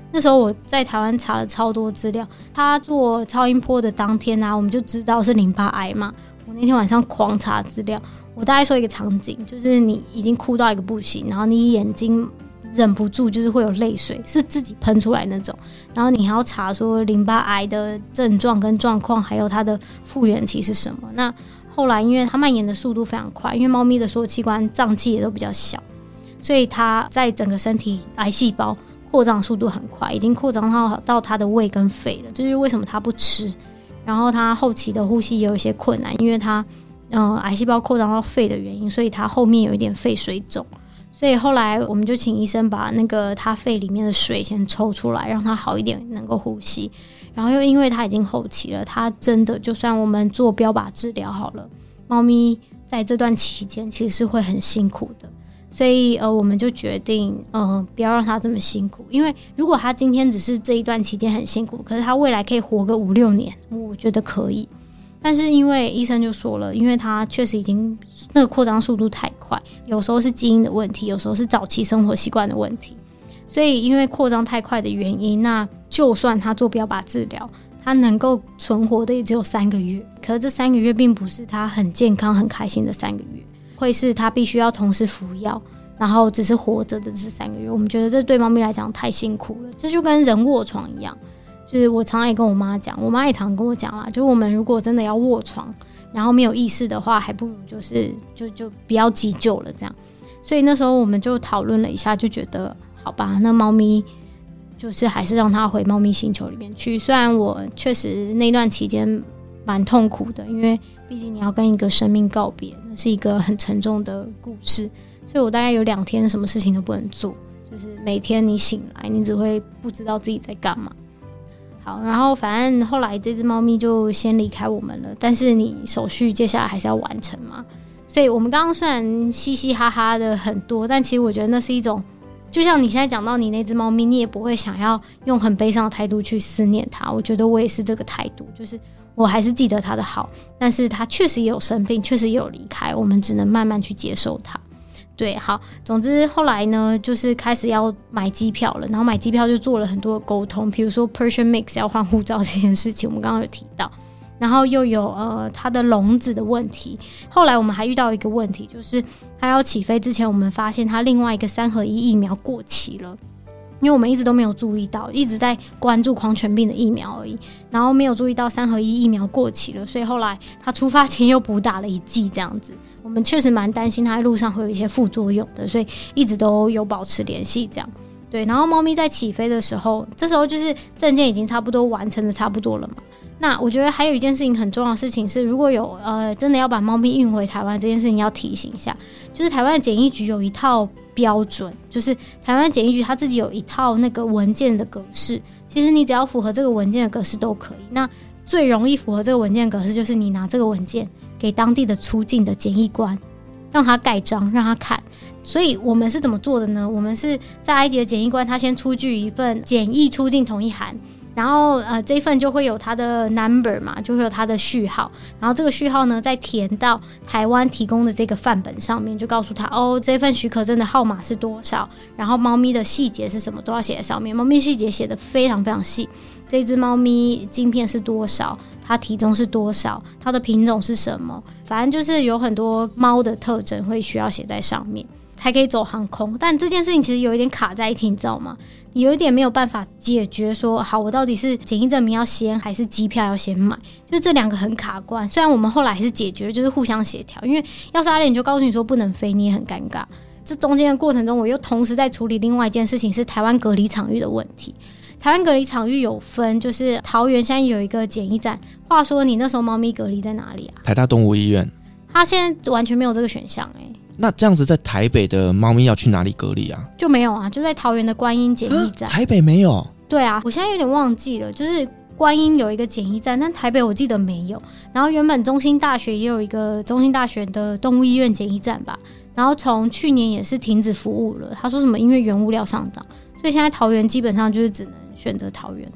那时候我在台湾查了超多资料，他做超音波的当天啊，我们就知道是淋巴癌嘛。我那天晚上狂查资料，我大概说一个场景，就是你已经哭到一个不行，然后你眼睛忍不住就是会有泪水，是自己喷出来那种，然后你还要查说淋巴癌的症状跟状况，还有它的复原期是什么。那后来因为它蔓延的速度非常快，因为猫咪的所有器官脏器也都比较小，所以它在整个身体癌细胞扩张速度很快，已经扩张到到它的胃跟肺了，这就是为什么它不吃，然后它后期的呼吸也有一些困难，因为它嗯、呃、癌细胞扩张到肺的原因，所以它后面有一点肺水肿。所以后来我们就请医生把那个他肺里面的水先抽出来，让他好一点能够呼吸。然后又因为他已经后期了，他真的就算我们做标靶治疗好了，猫咪在这段期间其实是会很辛苦的。所以呃，我们就决定呃不要让他这么辛苦，因为如果他今天只是这一段期间很辛苦，可是他未来可以活个五六年，我觉得可以。但是因为医生就说了，因为他确实已经那个扩张速度太快，有时候是基因的问题，有时候是早期生活习惯的问题，所以因为扩张太快的原因，那就算他做标靶治疗，他能够存活的也只有三个月，可是这三个月并不是他很健康很开心的三个月，会是他必须要同时服药，然后只是活着的这三个月。我们觉得这对猫咪来讲太辛苦了，这就跟人卧床一样，就是我常常也跟我妈讲，我妈也常跟我讲啦，就是我们如果真的要卧床，然后没有意识的话，还不如就是就就不要急救了这样。所以那时候我们就讨论了一下，就觉得好吧，那猫咪就是还是让它回猫咪星球里面去。虽然我确实那段期间蛮痛苦的，因为毕竟你要跟一个生命告别，那是一个很沉重的故事，所以我大概有两天什么事情都不能做，就是每天你醒来，你只会不知道自己在干嘛。好，然后反正后来这只猫咪就先离开我们了，但是你手续接下来还是要完成嘛。所以我们刚刚虽然嘻嘻哈哈的很多，但其实我觉得那是一种，就像你现在讲到你那只猫咪，你也不会想要用很悲伤的态度去思念它。我觉得我也是这个态度，就是我还是记得它的好，但是它确实也有生病，确实也有离开，我们只能慢慢去接受它。对，好，总之后来呢，就是开始要买机票了，然后买机票就做了很多的沟通，比如说 Persian Mix 要换护照这件事情，我们刚刚有提到，然后又有呃它的笼子的问题。后来我们还遇到一个问题，就是它要起飞之前，我们发现它另外一个三合一疫苗过期了。因为我们一直都没有注意到，一直在关注狂犬病的疫苗而已，然后没有注意到三合一疫苗过期了，所以后来他出发前又补打了一剂这样子。我们确实蛮担心他在路上会有一些副作用的，所以一直都有保持联系这样。对，然后猫咪在起飞的时候，这时候就是证件已经差不多完成的差不多了嘛。那我觉得还有一件事情很重要的事情是，如果有呃真的要把猫咪运回台湾这件事情要提醒一下，就是台湾的检疫局有一套标准，就是台湾检疫局他自己有一套那个文件的格式，其实你只要符合这个文件的格式都可以。那最容易符合这个文件的格式就是你拿这个文件给当地的出境的检疫官，让他盖章让他看。所以我们是怎么做的呢？我们是在埃及的检疫官他先出具一份检疫出境同意函，然后呃这一份就会有它的 number 嘛，就会有它的序号，然后这个序号呢再填到台湾提供的这个范本上面，就告诉他哦这份许可证的号码是多少，然后猫咪的细节是什么都要写在上面。猫咪细节写得非常非常细，这只猫咪晶片是多少，它体重是多少，它的品种是什么，反正就是有很多猫的特征会需要写在上面才可以走航空。但这件事情其实有一点卡在一起，你知道吗？你有一点没有办法解决说好我到底是检疫证明要先还是机票要先买，就是这两个很卡关。虽然我们后来还是解决了，就是互相协调，因为要是阿莲就告诉你说不能飞，你也很尴尬。这中间的过程中我又同时在处理另外一件事情，是台湾隔离场域的问题。台湾隔离场域有分，就是桃园现在有一个检疫站，话说你那时候猫咪隔离在哪里啊？ 台大动物医院。 它现在完全没有这个选项欸。 那这样子在台北的猫咪要去哪里隔离啊？ 就没有啊，就在桃园的观音检疫站。 台北没有？对啊，我现在有点忘记了，就是观音有一个检疫站，但台北我记得没有。然后原本中兴大学也有一个中兴大学的动物医院检疫站吧，然后从去年也是停止服务了。他说什么因为原物料上涨，所以现在桃园基本上就是只能选择桃园的。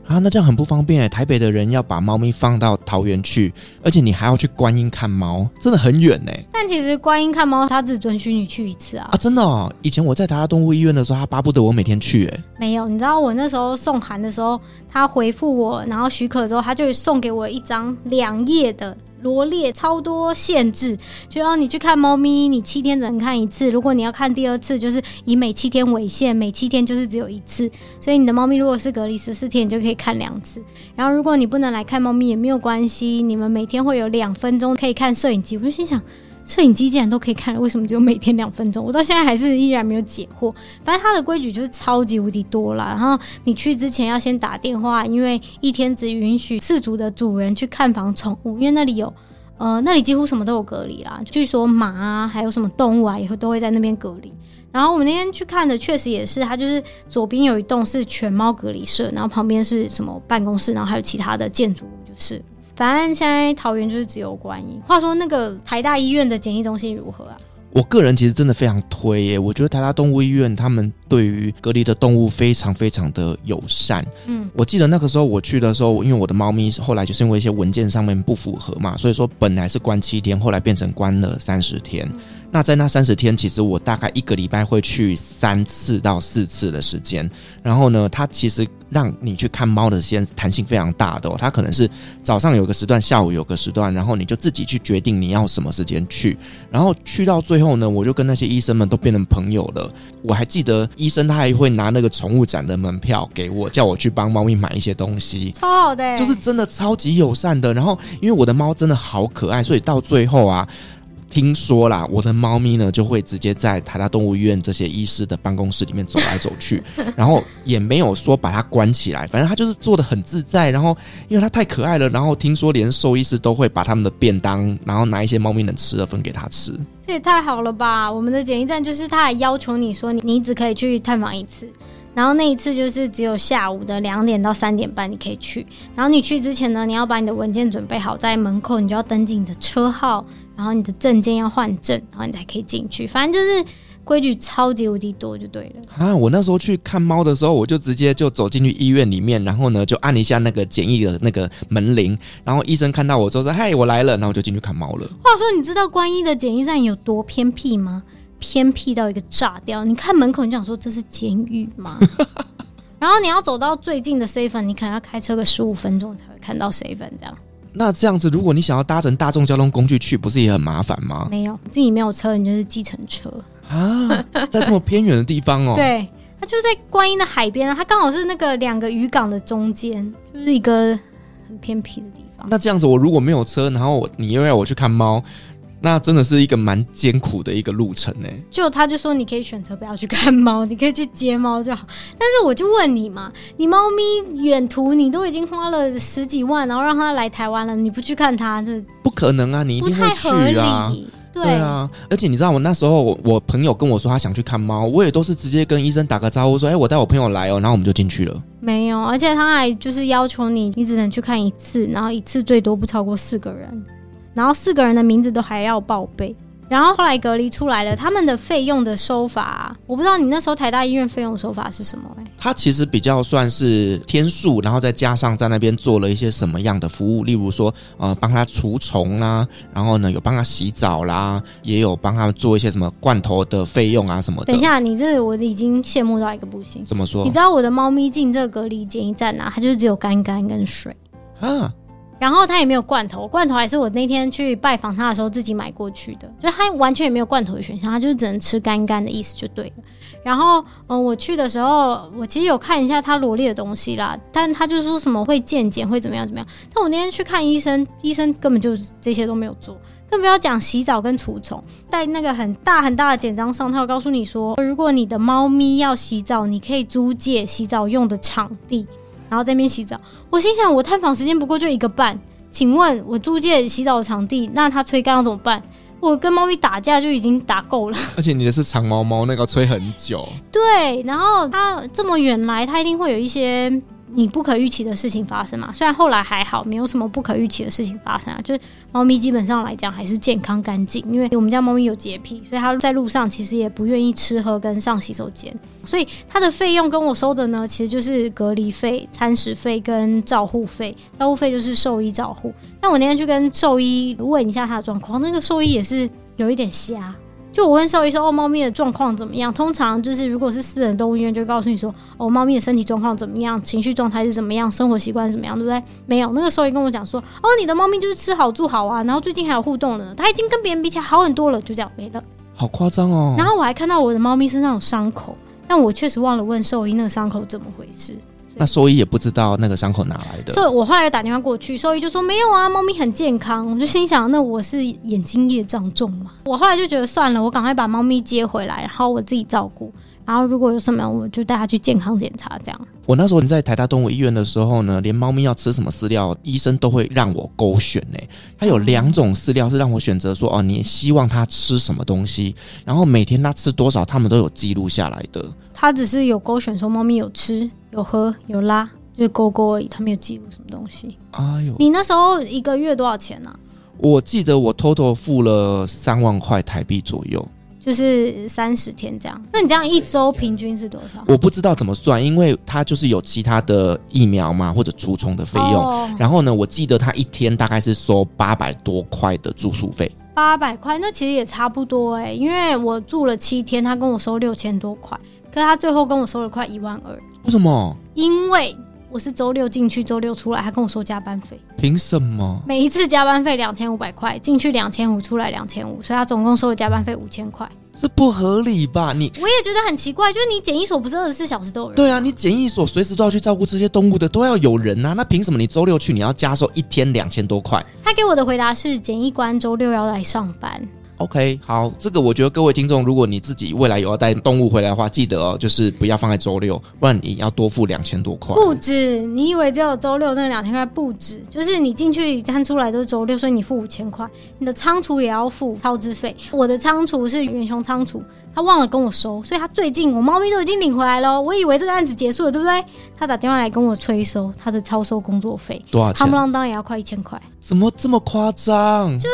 啊，那这样很不方便耶，台北的人要把猫咪放到桃园去，而且你还要去观音看猫，真的很远耶。 但其实观音看猫他只准许你去一次啊。 啊，真的哦，以前我在台大动物医院的时候，他巴不得我每天去耶。 没有，你知道我那时候送函的时候，他回复我然后许可之后，他就送给我一张两页的罗列超多限制，就要你去看猫咪，你七天只能看一次，如果你要看第二次就是以每七天为限，每七天就是只有一次，所以你的猫咪如果是隔离十四天你就可以看两次，然后如果你不能来看猫咪也没有关系，你们每天会有两分钟可以看摄影机。我就心想摄影机既然都可以看了，为什么只有每天两分钟？我到现在还是依然没有解惑。反正它的规矩就是超级无敌多啦，然后你去之前要先打电话，因为一天只允许饲主的主人去看访宠物，因为那里有呃，那里几乎什么都有隔离啦。据说马啊，还有什么动物啊，也会都会在那边隔离。然后我们那天去看的确实也是，它就是左边有一栋是犬猫隔离舍，然后旁边是什么办公室，然后还有其他的建筑物，就是反正现在桃园就是只有观音。话说那个台大医院的检疫中心如何啊？ 我个人其实真的非常推耶，我觉得台大动物医院他们对于隔离的动物非常非常的友善。嗯，我记得那个时候我去的时候，因为我的猫咪后来就是因为一些文件上面不符合嘛，所以说本来是关七天，后来变成关了三十天。嗯，那在那三十天，其实我大概一个礼拜会去三次到四次的时间。然后呢，它其实让你去看猫的时间弹性非常大的哦，它可能是早上有个时段，下午有个时段，然后你就自己去决定你要什么时间去。然后去到最后呢，我就跟那些医生们都变成朋友了。我还记得医生他还会拿那个宠物展的门票给我，叫我去帮猫咪买一些东西， 超好的耶， 就是真的超级友善的。然后因为我的猫真的好可爱，所以到最后啊，听说啦，我的猫咪呢就会直接在台大动物医院这些医师的办公室里面走来走去，然后也没有说把它关起来，反正它就是做得很自在。然后因为它太可爱了，然后听说连兽医师都会把他们的便当，然后拿一些猫咪能吃的分给它吃。 这也太好了吧！我们的检疫站就是他还要求你说你你只可以去探访一次，然后那一次就是只有下午的两点到三点半你可以去，然后你去之前呢，你要把你的文件准备好，在门口你就要登记你的车号，然后你的证件要换证，然后你才可以进去。反正就是规矩超级无敌多就对了啊！我那时候去看猫的时候，我就直接就走进去医院里面，然后呢就按一下那个检疫的那个门铃，然后医生看到我之后说：“嗨，我来了。”然后我就进去看猫了。 话说，你知道观音的检疫站有多偏僻吗？偏僻到一个炸掉！你看门口，你就想说这是监狱吗？然后你要走到最近的 seven， 你可能要开车个十五分钟才会看到 seven 这样。 那这样子，如果你想要搭乘大众交通工具去，不是也很麻烦吗？ 没有，自己没有车，你就是计程车啊，在这么偏远的地方哦。 对，它就在观音的海边啊，它刚好是那个两个渔港的中间，就是一个很偏僻的地方。 那这样子，我如果没有车，然后我你又要我去看猫，那真的是一个蛮艰苦的一个路程耶。 就他就说你可以选择不要去看猫，你可以去接猫就好。但是我就问你嘛，你猫咪远途你都已经花了十几万，然后让它来台湾了，你不去看它，这不可能啊！你一定会去啊。 对, 对啊，而且你知道我那时候 我, 我朋友跟我说他想去看猫，我也都是直接跟医生打个招呼说，哎、欸，我带我朋友来哦，然后我们就进去了。 没有，而且他还就是要求你，你只能去看一次，然后一次最多不超过四个人，然后四个人的名字都还要报备。然后后来隔离出来了，他们的费用的收法、啊，我不知道你那时候台大医院费用收法是什么、欸？ 它其实比较算是天数，然后再加上在那边做了一些什么样的服务，例如说呃帮他除虫啦，然后呢有帮他洗澡啦，也有帮他做一些什么罐头的费用啊什么的。 等一下，你这我已经羡慕到一个不行。 怎么说？ 你知道我的猫咪进这个隔离检疫站啊，它就是只有干干跟水啊。 然后它也没有罐头，罐头还是我那天去拜访它的时候自己买过去的，就它完全也没有罐头的选项，它就是只能吃干干的意思就对了。然后嗯，我去的时候我其实有看一下它罗列的东西啦，但它就说什么会健检会怎么样怎么样，但我那天去看医生，医生根本就这些都没有做，更不要讲洗澡跟除虫。在那个很大很大的简章上，它有告诉你说，如果你的猫咪要洗澡，你可以租借洗澡用的场地，然后在那边洗澡。我心想，我探访时间不过就一个半，请问我租借洗澡的场地，那它吹干要怎么办？我跟猫咪打架就已经打够了， 而且你的是长毛猫，那个吹很久。 对，然后它这么远来，它一定会有一些你不可预期的事情发生嘛。虽然后来还好，没有什么不可预期的事情发生啊，就是猫咪基本上来讲还是健康干净，因为我们家猫咪有洁癖，所以它在路上其实也不愿意吃喝跟上洗手间，所以它的费用跟我收的呢，其实就是隔离费、餐食费跟照护费。照护费就是兽医照护。但我那天去跟兽医问一下他的状况，那个兽医也是有一点瞎。就我问兽医说，哦，猫咪的状况怎么样？通常就是如果是私人动物医院，就会告诉你说，哦，猫咪的身体状况怎么样，情绪状态是怎么样，生活习惯是怎么样，对不对？没有，那个兽医跟我讲说，哦，你的猫咪就是吃好住好啊，然后最近还有互动呢，它已经跟别人比起来好很多了，就这样没了。 好夸张哦。 然后我还看到我的猫咪身上有伤口，但我确实忘了问兽医那个伤口怎么回事。 那兽医也不知道那个伤口哪来的， 所以我后来打电话过去，兽医就说没有啊，猫咪很健康。我就心想，那我是眼睛业障重嘛？我后来就觉得算了，我赶快把猫咪接回来，然后我自己照顾。然后如果有什么，我就带它去健康检查。这样。 我那时候在台大动物医院的时候呢，连猫咪要吃什么饲料，医生都会让我勾选呢。它有两种饲料是让我选择说，哦，你希望它吃什么东西，然后每天它吃多少，他们都有记录下来的。 它只是有勾选说猫咪有吃、有喝、有拉，就是勾勾而已，它没有记录什么东西。 哎呦， 你那时候一个月多少钱啊？ 我记得我 total 付了三万块台币左右。 就是三十天这样。那你这样一周平均是多少？ 我不知道怎么算，因为它就是有其他的疫苗嘛，或者除虫的费用。哦、然后呢，我记得他一天大概是收八百多块的住宿费。 八百块，那其实也差不多哎、欸，因为我住了七天，他跟我收六千多块，可是他最后跟我收了快一万二。 为什么？ 因为我是周六进去，周六出来，他跟我收加班费。 凭什么？ 每一次加班费两千五百块，进去两千五，出来两千五，所以他总共收了加班费五千块。 这不合理吧？你我也觉得很奇怪，就是你检疫所不是二十四小时都有人？ 对啊，你检疫所随时都要去照顾这些动物的，都要有人啊。那凭什么你周六去你要加收一天两千多块？ 他给我的回答是，检疫官周六要来上班。 OK， 好，这个我觉得各位听众，如果你自己未来有要带动物回来的话，记得哦，就是不要放在周六，不然你要多付两千多块。 不止，你以为只有周六那两千块？不止，就是你进去看出来都是周六，所以你付五千块，你的仓储也要付超支费。我的仓储是远雄仓储，他忘了跟我收，所以他最近我猫咪都已经领回来了。我以为这个案子结束了，对不对？他打电话来跟我催收他的超收工作费， 多少钱？ 夯不啷当也要快一千块。 怎么这么夸张？ 就是、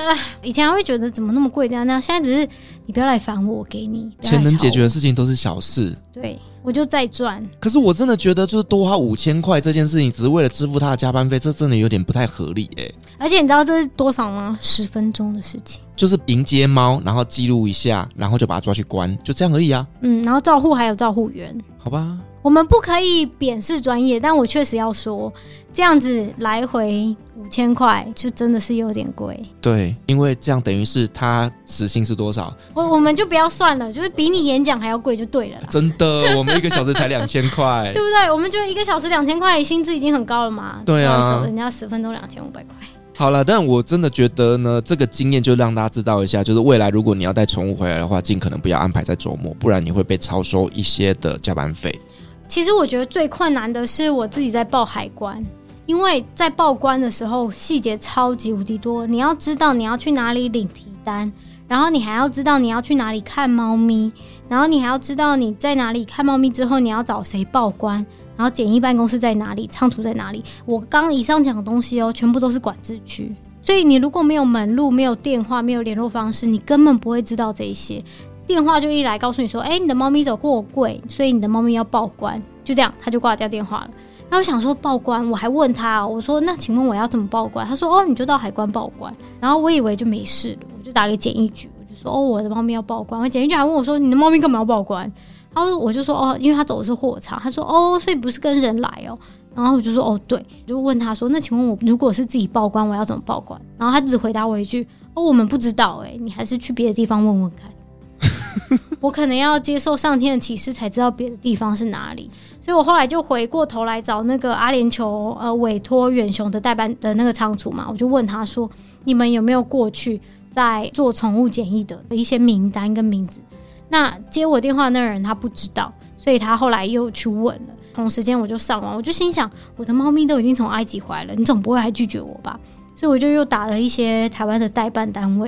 呃、以前还会觉得怎么那么贵这样那样，现在只是你不要来烦我，我给你钱能解决的事情都是小事。 对，我就再赚。 可是我真的觉得，就是多花五千块这件事情，只是为了支付他的加班费，这真的有点不太合理哎、欸。 而且你知道这是多少吗？十分钟的事情， 就是迎接猫，然后记录一下，然后就把它抓去关，就这样而已啊。 嗯，然后照护还有照护员， 好吧。 我们不可以贬视专业，但我确实要说，这样子来回五千块，就真的是有点贵。 对，因为这样等于是他时薪是多少？ 我我们就不要算了，就是比你演讲还要贵就对了啦。 真的，我们一个小时才两千块， 对不对？我们就一个小时两千块，薪资已经很高了嘛。 对啊， 人家十分钟两千五百块。 好了，但我真的觉得呢，这个经验就让大家知道一下，就是未来如果你要带宠物回来的话，尽可能不要安排在周末，不然你会被超收一些的加班费。 其实我觉得最困难的是我自己在报海关，因为在报关的时候细节超级无敌多，你要知道你要去哪里领提单，然后你还要知道你要去哪里看猫咪，然后你还要知道你在哪里看猫咪之后你要找谁报关，然后检疫办公室在哪里，仓储在哪里。我刚刚以上讲的东西哦，全部都是管制区，所以你如果没有门路、没有电话、没有联络方式，你根本不会知道这一些。电话就一来告诉你说，哎、欸，你的猫咪走过柜，所以你的猫咪要报关，就这样，他就挂掉电话了。那我想说报关，我还问他、哦，我说那请问我要怎么报关？他说哦，你就到海关报关。然后我以为就没事了，我就打给检疫局，我就说哦，我的猫咪要报关。检疫局还问我说，你的猫咪干嘛要报关？然后我就说哦，因为他走的是货场。他说哦，所以不是跟人来哦。然后我就说哦，对，就问他说，那请问我如果是自己报关，我要怎么报关？然后他只回答我一句，哦，我们不知道、欸，哎，你还是去别的地方问问看。我可能要接受上天的启示才知道别的地方是哪里，所以我后来就回过头来找那个阿联酋呃委托远雄的代办的那个仓储嘛，我就问他说，你们有没有过去在做宠物检疫的一些名单跟名字？那接我电话的那个人他不知道，所以他后来又去问了。同时间我就上网，我就心想，我的猫咪都已经从埃及回来了，你总不会还拒绝我吧？所以我就又打了一些台湾的代办单位。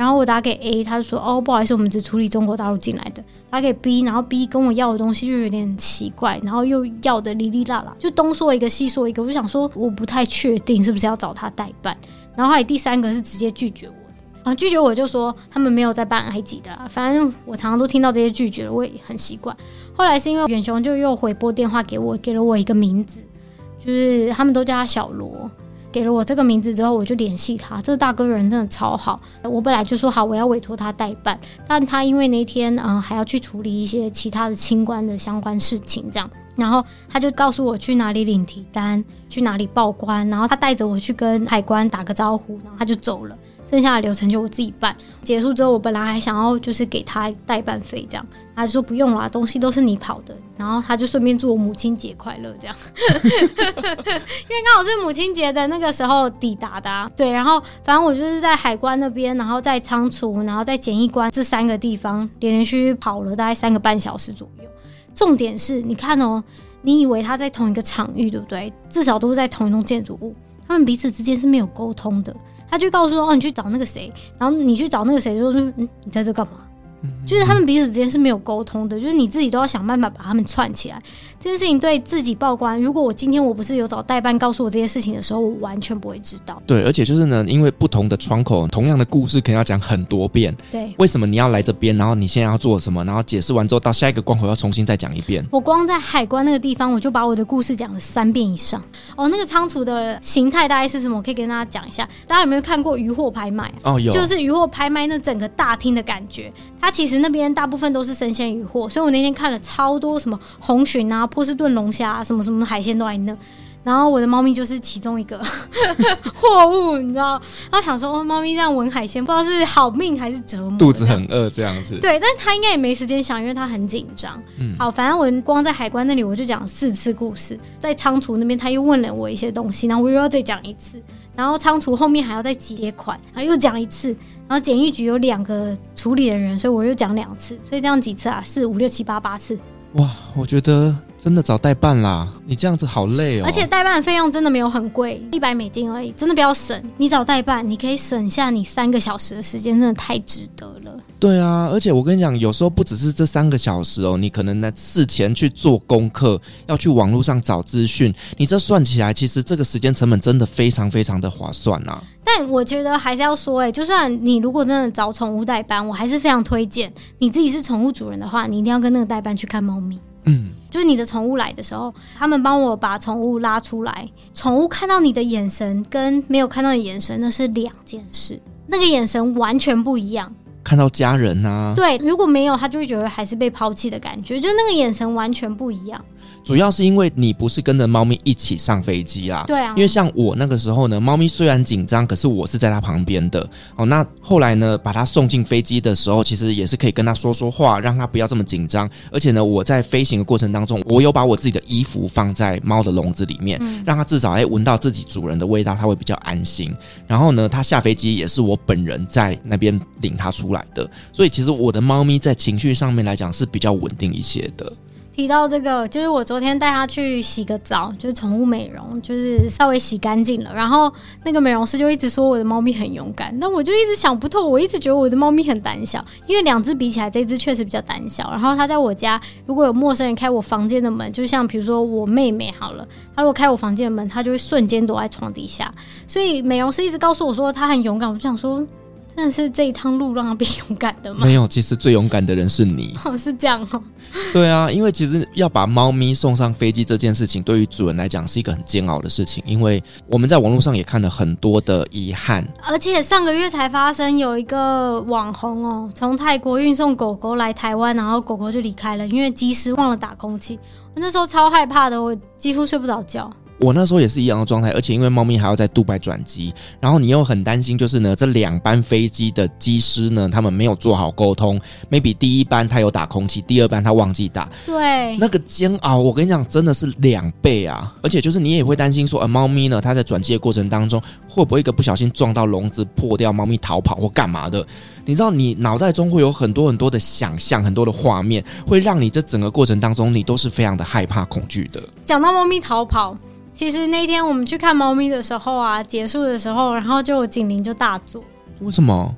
然后我打给 A， 他就说哦不好意思，我们只处理中国大陆进来的。打给 B， 然后 B 跟我要的东西就有点奇怪，然后又要的哩哩啦啦，就东说一个西说一个，我就想说我不太确定是不是要找他代办。然后后来第三个是直接拒绝我的，啊拒绝我就说他们没有在办埃及的啦，反正我常常都听到这些拒绝了，我也很习惯。后来是因为远雄就又回拨电话给我，给了我一个名字，就是他们都叫他小罗。给了我这个名字之后，我就联系他。这个大哥人真的超好，我本来就说好我要委托他代办，但他因为那天嗯还要去处理一些其他的清关的相关事情，这样，然后他就告诉我去哪里领提单，去哪里报关，然后他带着我去跟海关打个招呼，然后他就走了。剩下的流程就我自己办。结束之后，我本来还想要就是给他代办费这样，他就说不用啦，东西都是你跑的。然后他就顺便祝我母亲节快乐这样，因为刚好是母亲节的那个时候抵达的啊。对，然后反正我就是在海关那边，然后在仓储，然后在检疫关这三个地方连连续续跑了大概三个半小时左右。重点是你看哦，你以为他在同一个场域对不对？至少都是在同一栋建筑物，他们彼此之间是没有沟通的。他就告诉说哦，你去找那个谁，然后你去找那个谁，就说嗯，你在这干嘛？就是他们彼此之间是没有沟通的，就是你自己都要想办法把他们串起来。这件事情对自己报关，如果我今天我不是有找代办告诉我这些事情的时候，我完全不会知道。 对，而且就是呢，因为不同的窗口，同样的故事可能要讲很多遍。 对， 为什么你要来这边？然后你现在要做什么？然后解释完之后，到下一个关口要重新再讲一遍。 我光在海关那个地方，我就把我的故事讲了三遍以上。哦，那个仓储的形态大概是什么？我可以跟大家讲一下。大家有没有看过渔货拍卖啊？ 哦，有， 就是渔货拍卖那整个大厅的感觉。它其实那边大部分都是生鲜渔货，所以我那天看了超多什么红鲟啊、波士顿龙虾啊，什么什么海鲜都在那。然后我的猫咪就是其中一个货物，你知道？然后想说，哦，猫咪这样闻海鲜，不知道是好命还是折磨， 肚子很饿这样子。 对，但是它应该也没时间想，因为它很紧张。嗯，好，反正我光在海关那里我就讲四次故事，在仓储那边他又问了我一些东西，然后我又要再讲一次。然后仓储后面还要再结款，然后又讲一次，然后检疫局有两个处理的人，所以我又讲两次，所以这样几次啊？四五六七八八次。 哇，我觉得真的找代办啦，你这样子好累哦。 而且代办的费用真的没有很贵，一百美金而已，真的不要省。你找代办，你可以省下你三个小时的时间，真的太值得了。 对啊，而且我跟你讲，有时候不只是这三个小时哦，你可能在事前去做功课，要去网络上找资讯，你这算起来，其实这个时间成本真的非常非常的划算啊。 但我觉得还是要说、欸，就算你如果真的找宠物代办，我还是非常推荐你自己是宠物主人的话，你一定要跟那个代办去看猫咪。嗯，就是你的宠物来的时候，他们帮我把宠物拉出来，宠物看到你的眼神跟没有看到你的眼神那是两件事，那个眼神完全不一样。 看到家人啊， 对，如果没有，他就会觉得还是被抛弃的感觉，就那个眼神完全不一样。 主要是因为你不是跟着猫咪一起上飞机啦， 对啊， 因为像我那个时候呢，猫咪虽然紧张，可是我是在它旁边的。哦，那后来呢，把它送进飞机的时候，其实也是可以跟它说说话，让它不要这么紧张。而且呢，我在飞行的过程当中，我有把我自己的衣服放在猫的笼子里面，嗯、让它至少哎闻到自己主人的味道，它会比较安心。然后呢，它下飞机也是我本人在那边领它出来的，所以其实我的猫咪在情绪上面来讲是比较稳定一些的。 提到这个，就是我昨天带他去洗个澡，就是宠物美容，就是稍微洗干净了。然后那个美容师就一直说我的猫咪很勇敢，但我就一直想不透，我一直觉得我的猫咪很胆小，因为两只比起来，这只确实比较胆小。然后他在我家，如果有陌生人开我房间的门，就像比如说我妹妹好了，他如果开我房间的门，他就会瞬间躲在床底下。所以美容师一直告诉我说他很勇敢，我就想说，真的是这一趟路让他变勇敢的吗？ 没有，其实最勇敢的人是你。 哦，是这样哦。 对啊，因为其实要把猫咪送上飞机这件事情，对于主人来讲是一个很煎熬的事情，因为我们在网络上也看了很多的遗憾。 而且上个月才发生有一个网红哦，从泰国运送狗狗来台湾，然后狗狗就离开了，因为机师忘了打空气。我那时候超害怕的，我几乎睡不着觉。 我那时候也是一样的状态，而且因为猫咪还要在杜拜转机，然后你又很担心，就是呢，这两班飞机的机师呢，他们没有做好沟通 ，maybe 第一班他有打空气，第二班他忘记打， 对， 那个煎熬，我跟你讲，真的是两倍啊！而且就是你也会担心说，呃，猫咪呢，它在转机的过程当中，会不会一个不小心撞到笼子破掉，猫咪逃跑或干嘛的？你知道，你脑袋中会有很多很多的想象，很多的画面，会让你这整个过程当中，你都是非常的害怕、恐惧的。 讲到猫咪逃跑。其实那天我们去看猫咪的时候啊，结束的时候，然后就警铃就大作。 为什么？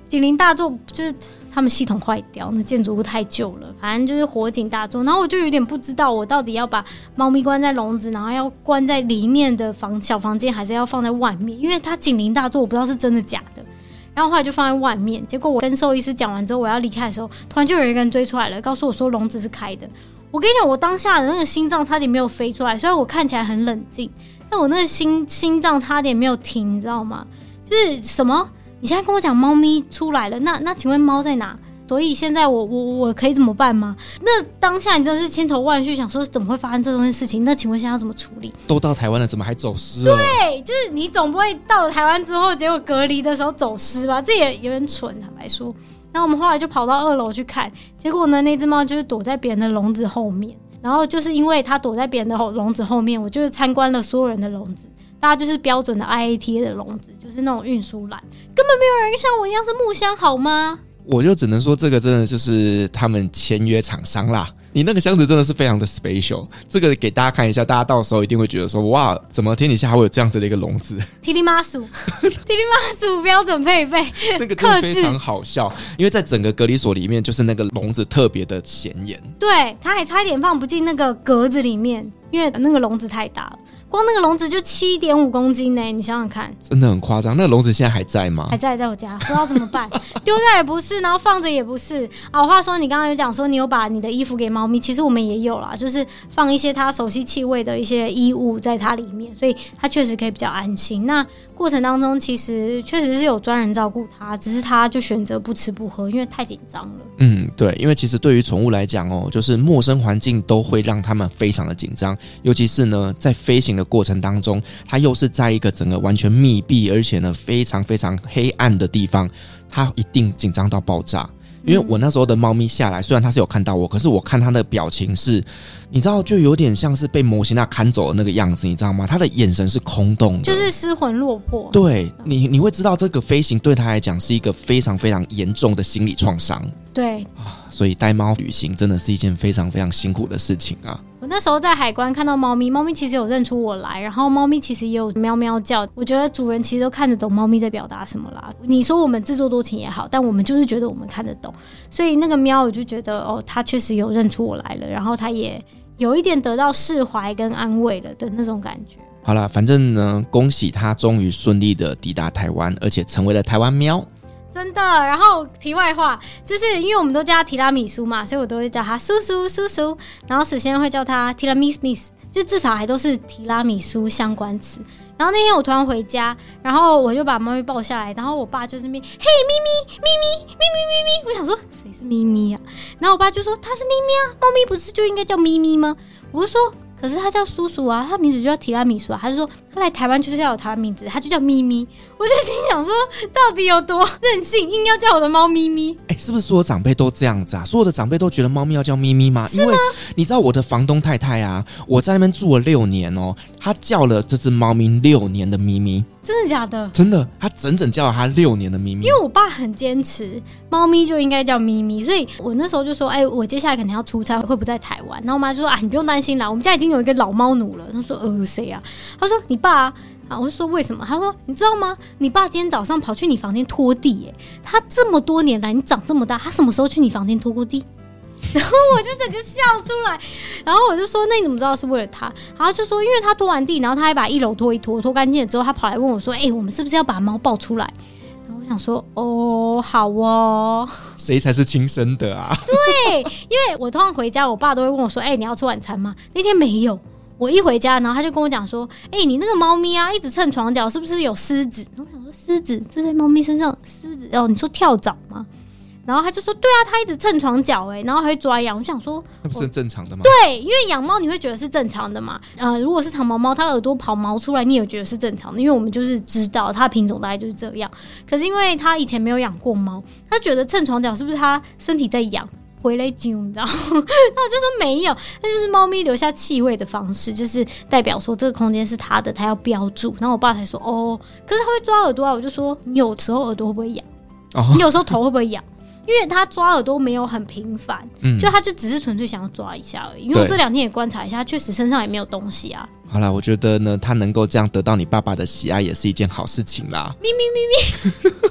警铃大作，就是他们系统坏掉，那建筑物太旧了，反正就是火警大作。然后我就有点不知道，我到底要把猫咪关在笼子，然后要关在里面的房小房间，还是要放在外面？因为它警铃大作，我不知道是真的假的。然后后来就放在外面，结果我跟兽医师讲完之后，我要离开的时候，突然就有一个人追出来了，告诉我说笼子是开的。我跟你讲，我当下的那个心脏差点没有飞出来，虽然我看起来很冷静，但我那个心心脏差点没有停，你知道吗？就是什么？你现在跟我讲猫咪出来了，那那请问猫在哪？所以现在我我我可以怎么办吗？那当下你真的是千头万绪，想说怎么会发生这种事情？那请问现在要怎么处理？ 都到台湾了，怎么还走失了？ 对，就是你总不会到了台湾之后，结果隔离的时候走失吧？这也有点蠢，坦白说。然后我们后来就跑到二楼去看，结果呢，那只猫就是躲在别人的笼子后面。然后就是因为它躲在别人的笼子后面，我就是参观了所有人的笼子。大家就是标准的 I A T A 的笼子，就是那种运输栏，根本没有人像我一样是木箱，好吗？ 我就只能说这个真的就是他们签约厂商啦。你那个箱子真的是非常的 special， 这个给大家看一下，大家到时候一定会觉得说，哇，怎么天底下还会有这样子的一个笼子？ 提里马苏，提里马苏标准配备， 那个真的非常好笑，因为在整个隔离所里面，就是那个笼子特别的显眼。 对，他还差一点放不进那个格子里面，因为那个笼子太大了。光那个笼子就 七点五公斤呢，你想想看， 真的很夸张。那个笼子现在还在吗？ 还在，在我家，不知道怎么办，丢掉也不是，然后放着也不是啊。话说你刚刚有讲说你有把你的衣服给猫咪，其实我们也有啦，就是放一些它熟悉气味的一些衣物在它里面，所以它确实可以比较安心。那过程当中其实确实是有专人照顾它，只是它就选择不吃不喝，因为太紧张了。 嗯，对，因为其实对于宠物来讲哦，就是陌生环境都会让他们非常的紧张，尤其是呢在飞行的过程当中，它又是在一个整个完全密闭而且呢非常非常黑暗的地方，它一定紧张到爆炸。因为我那时候的猫咪下来，虽然它是有看到我，可是我看它的表情是，你知道，就有点像是被摩西娜砍走的那个样子，你知道吗？它的眼神是空洞的， 就是失魂落魄。 对，你你会知道这个飞行对它来讲是一个非常非常严重的心理创伤。 对啊，所以带猫旅行真的是一件非常非常辛苦的事情啊。 我那时候在海关看到猫咪，猫咪其实有认出我来，然后猫咪其实也有喵喵叫。我觉得主人其实都看得懂猫咪在表达什么啦。你说我们自作多情也好，但我们就是觉得我们看得懂，所以那个喵我就觉得哦，它确实有认出我来了，然后它也有一点得到释怀跟安慰了的那种感觉。 好啦，反正呢，恭喜它终于顺利的抵达台湾，而且成为了台湾喵。 真的，然后题外话，就是因为我们都叫他提拉米苏嘛，所以我都会叫他叔叔叔叔，然后史先生会叫他提拉米斯米斯，就至少还都是提拉米苏相关词。然后那天我突然回家，然后我就把猫咪抱下来，然后我爸就在那边嘿咪咪咪咪咪咪咪咪，我想说谁是咪咪啊？然后我爸就说他是咪咪啊，猫咪不是就应该叫咪咪吗？我就说可是他叫叔叔啊，他名字就叫提拉米苏啊。他就说他来台湾就是要有他的名字，他就叫咪咪。我就心想说，到底有多任性，硬要叫我的猫咪咪？ 哎、欸，是不是所有长辈都这样子啊？所有的长辈都觉得猫咪要叫咪咪吗？ 是吗？ 因为你知道我的房东太太啊，我在那边住了六年哦，她叫了这只猫咪六年的咪咪。 真的假的？ 真的，她整整叫了她六年的咪咪。 因为我爸很坚持，猫咪就应该叫咪咪，所以我那时候就说，哎、欸，我接下来可能要出差，会不在台湾？然后我妈就说，啊，你不用担心啦，我们家已经有一个老猫奴了。她说，呃，谁啊？她说你爸啊。啊，我就说为什么？他说你知道吗？你爸今天早上跑去你房间拖地耶！他这么多年来，你长这么大，他什么时候去你房间拖过地？然后我就整个笑出来，然后我就说那你怎么知道是为了他？然后就说因为他拖完地，然后他还把一楼拖一拖，拖干净了之后，他跑来问我说：“哎、欸，我们是不是要把猫抱出来？”然后我想说：“哦，好哦。” 谁才是亲生的啊？ 对，因为我通常回家，我爸都会问我说：“哎、欸，你要吃晚餐吗？”那天没有。我一回家，然后他就跟我讲说：“哎、欸，你那个猫咪啊，一直蹭床脚，是不是有虱子？”然后我想说：“虱子？这在猫咪身上虱子哦？你说跳蚤吗？”然后他就说：“对啊，它一直蹭床脚，哎，然后还会抓痒。”我想说， 那不是很正常的吗？ 对，因为养猫你会觉得是正常的嘛。呃，如果是长毛猫，它耳朵跑毛出来，你也觉得是正常的，因为我们就是知道它的品种大概就是这样。可是因为他以前没有养过猫，他觉得蹭床脚是不是他身体在痒？回来揪，你知道？那我就说没有，那就是猫咪留下气味的方式，就是代表说这个空间是它的，它要标注。然后我爸才说哦，可是它会抓耳朵啊。我就说你有时候耳朵会不会痒？哦、你有时候头会不会痒？因为它抓耳朵没有很频繁，嗯、就它就只是纯粹想要抓一下而已。因为我这两天也观察一下，它确实身上也没有东西啊。 好啦，我觉得呢，它能够这样得到你爸爸的喜爱，也是一件好事情啦。 咪咪咪咪。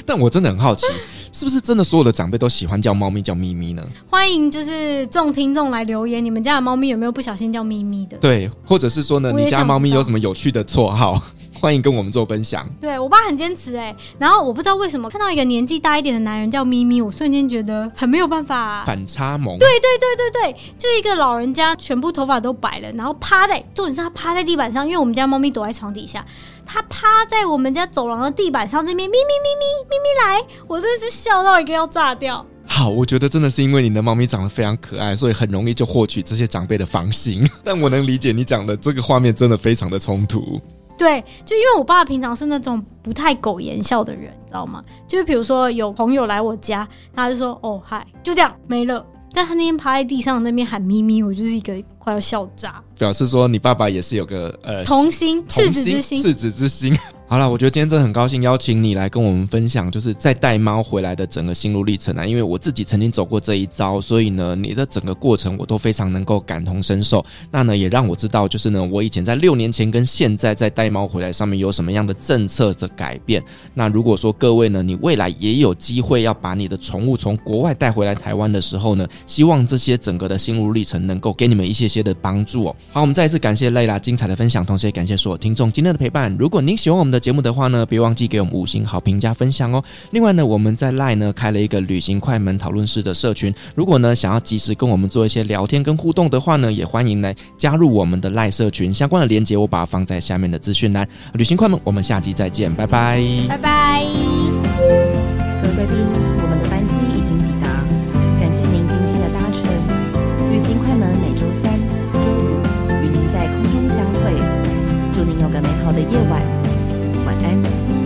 但我真的很好奇，是不是真的所有的长辈都喜欢叫猫咪叫咪咪呢？ 欢迎就是众听众来留言，你们家的猫咪有没有不小心叫咪咪的？ 对，或者是说呢，你家猫咪有什么有趣的绰号？欢迎跟我们做分享。 对，我爸很坚持哎、欸，然后我不知道为什么看到一个年纪大一点的男人叫咪咪，我瞬间觉得很没有办法、啊、 反差萌。 对对对对对，就是一个老人家全部头发都白了，然后趴在，重点是他趴在地板上，因为我们家猫咪躲在床底下，他趴在我们家走廊的地板上，这边咪咪咪咪咪咪来，我真的是笑到一个要炸掉。 好，我觉得真的是因为你的猫咪长得非常可爱，所以很容易就获取这些长辈的芳心。但我能理解你讲的这个画面真的非常的冲突。 对，就因为我爸平常是那种不太苟言笑的人，你知道吗？就是比如说有朋友来我家，他就说哦嗨，就这样没了。但他那天趴在地上那边喊咪咪，我就是一个快要笑炸。 表示说你爸爸也是有个呃童心赤子之心， 赤子之心。好啦，我觉得今天真的很高兴邀请你来跟我们分享，就是在带猫回来的整个心路历程啊。因为我自己曾经走过这一遭，所以呢，你的整个过程我都非常能够感同身受。那呢，也让我知道，就是呢，我以前在六年前跟现在在带猫回来上面有什么样的政策的改变。那如果说各位呢，你未来也有机会要把你的宠物从国外带回来台湾的时候呢，希望这些整个的心路历程能够给你们一些些的帮助哦。好，我们再一次感谢蕾拉精彩的分享，同时也感谢所有听众今天的陪伴。如果您喜欢我们的节目的话呢，别忘记给我们五星好评加分享哦。另外呢，我们在 LINE 呢开了一个旅行快门讨论室的社群，如果呢想要及时跟我们做一些聊天跟互动的话呢，也欢迎来加入我们的 LINE 社群，相关的连结我把它放在下面的资讯栏。旅行快门，我们下集再见，拜拜， 拜拜。 各位贵宾，我们的班机已经抵达，感谢您今天的搭乘。旅行快门每周三、周五与您在空中相会，祝您有个美好的夜晚，晚安。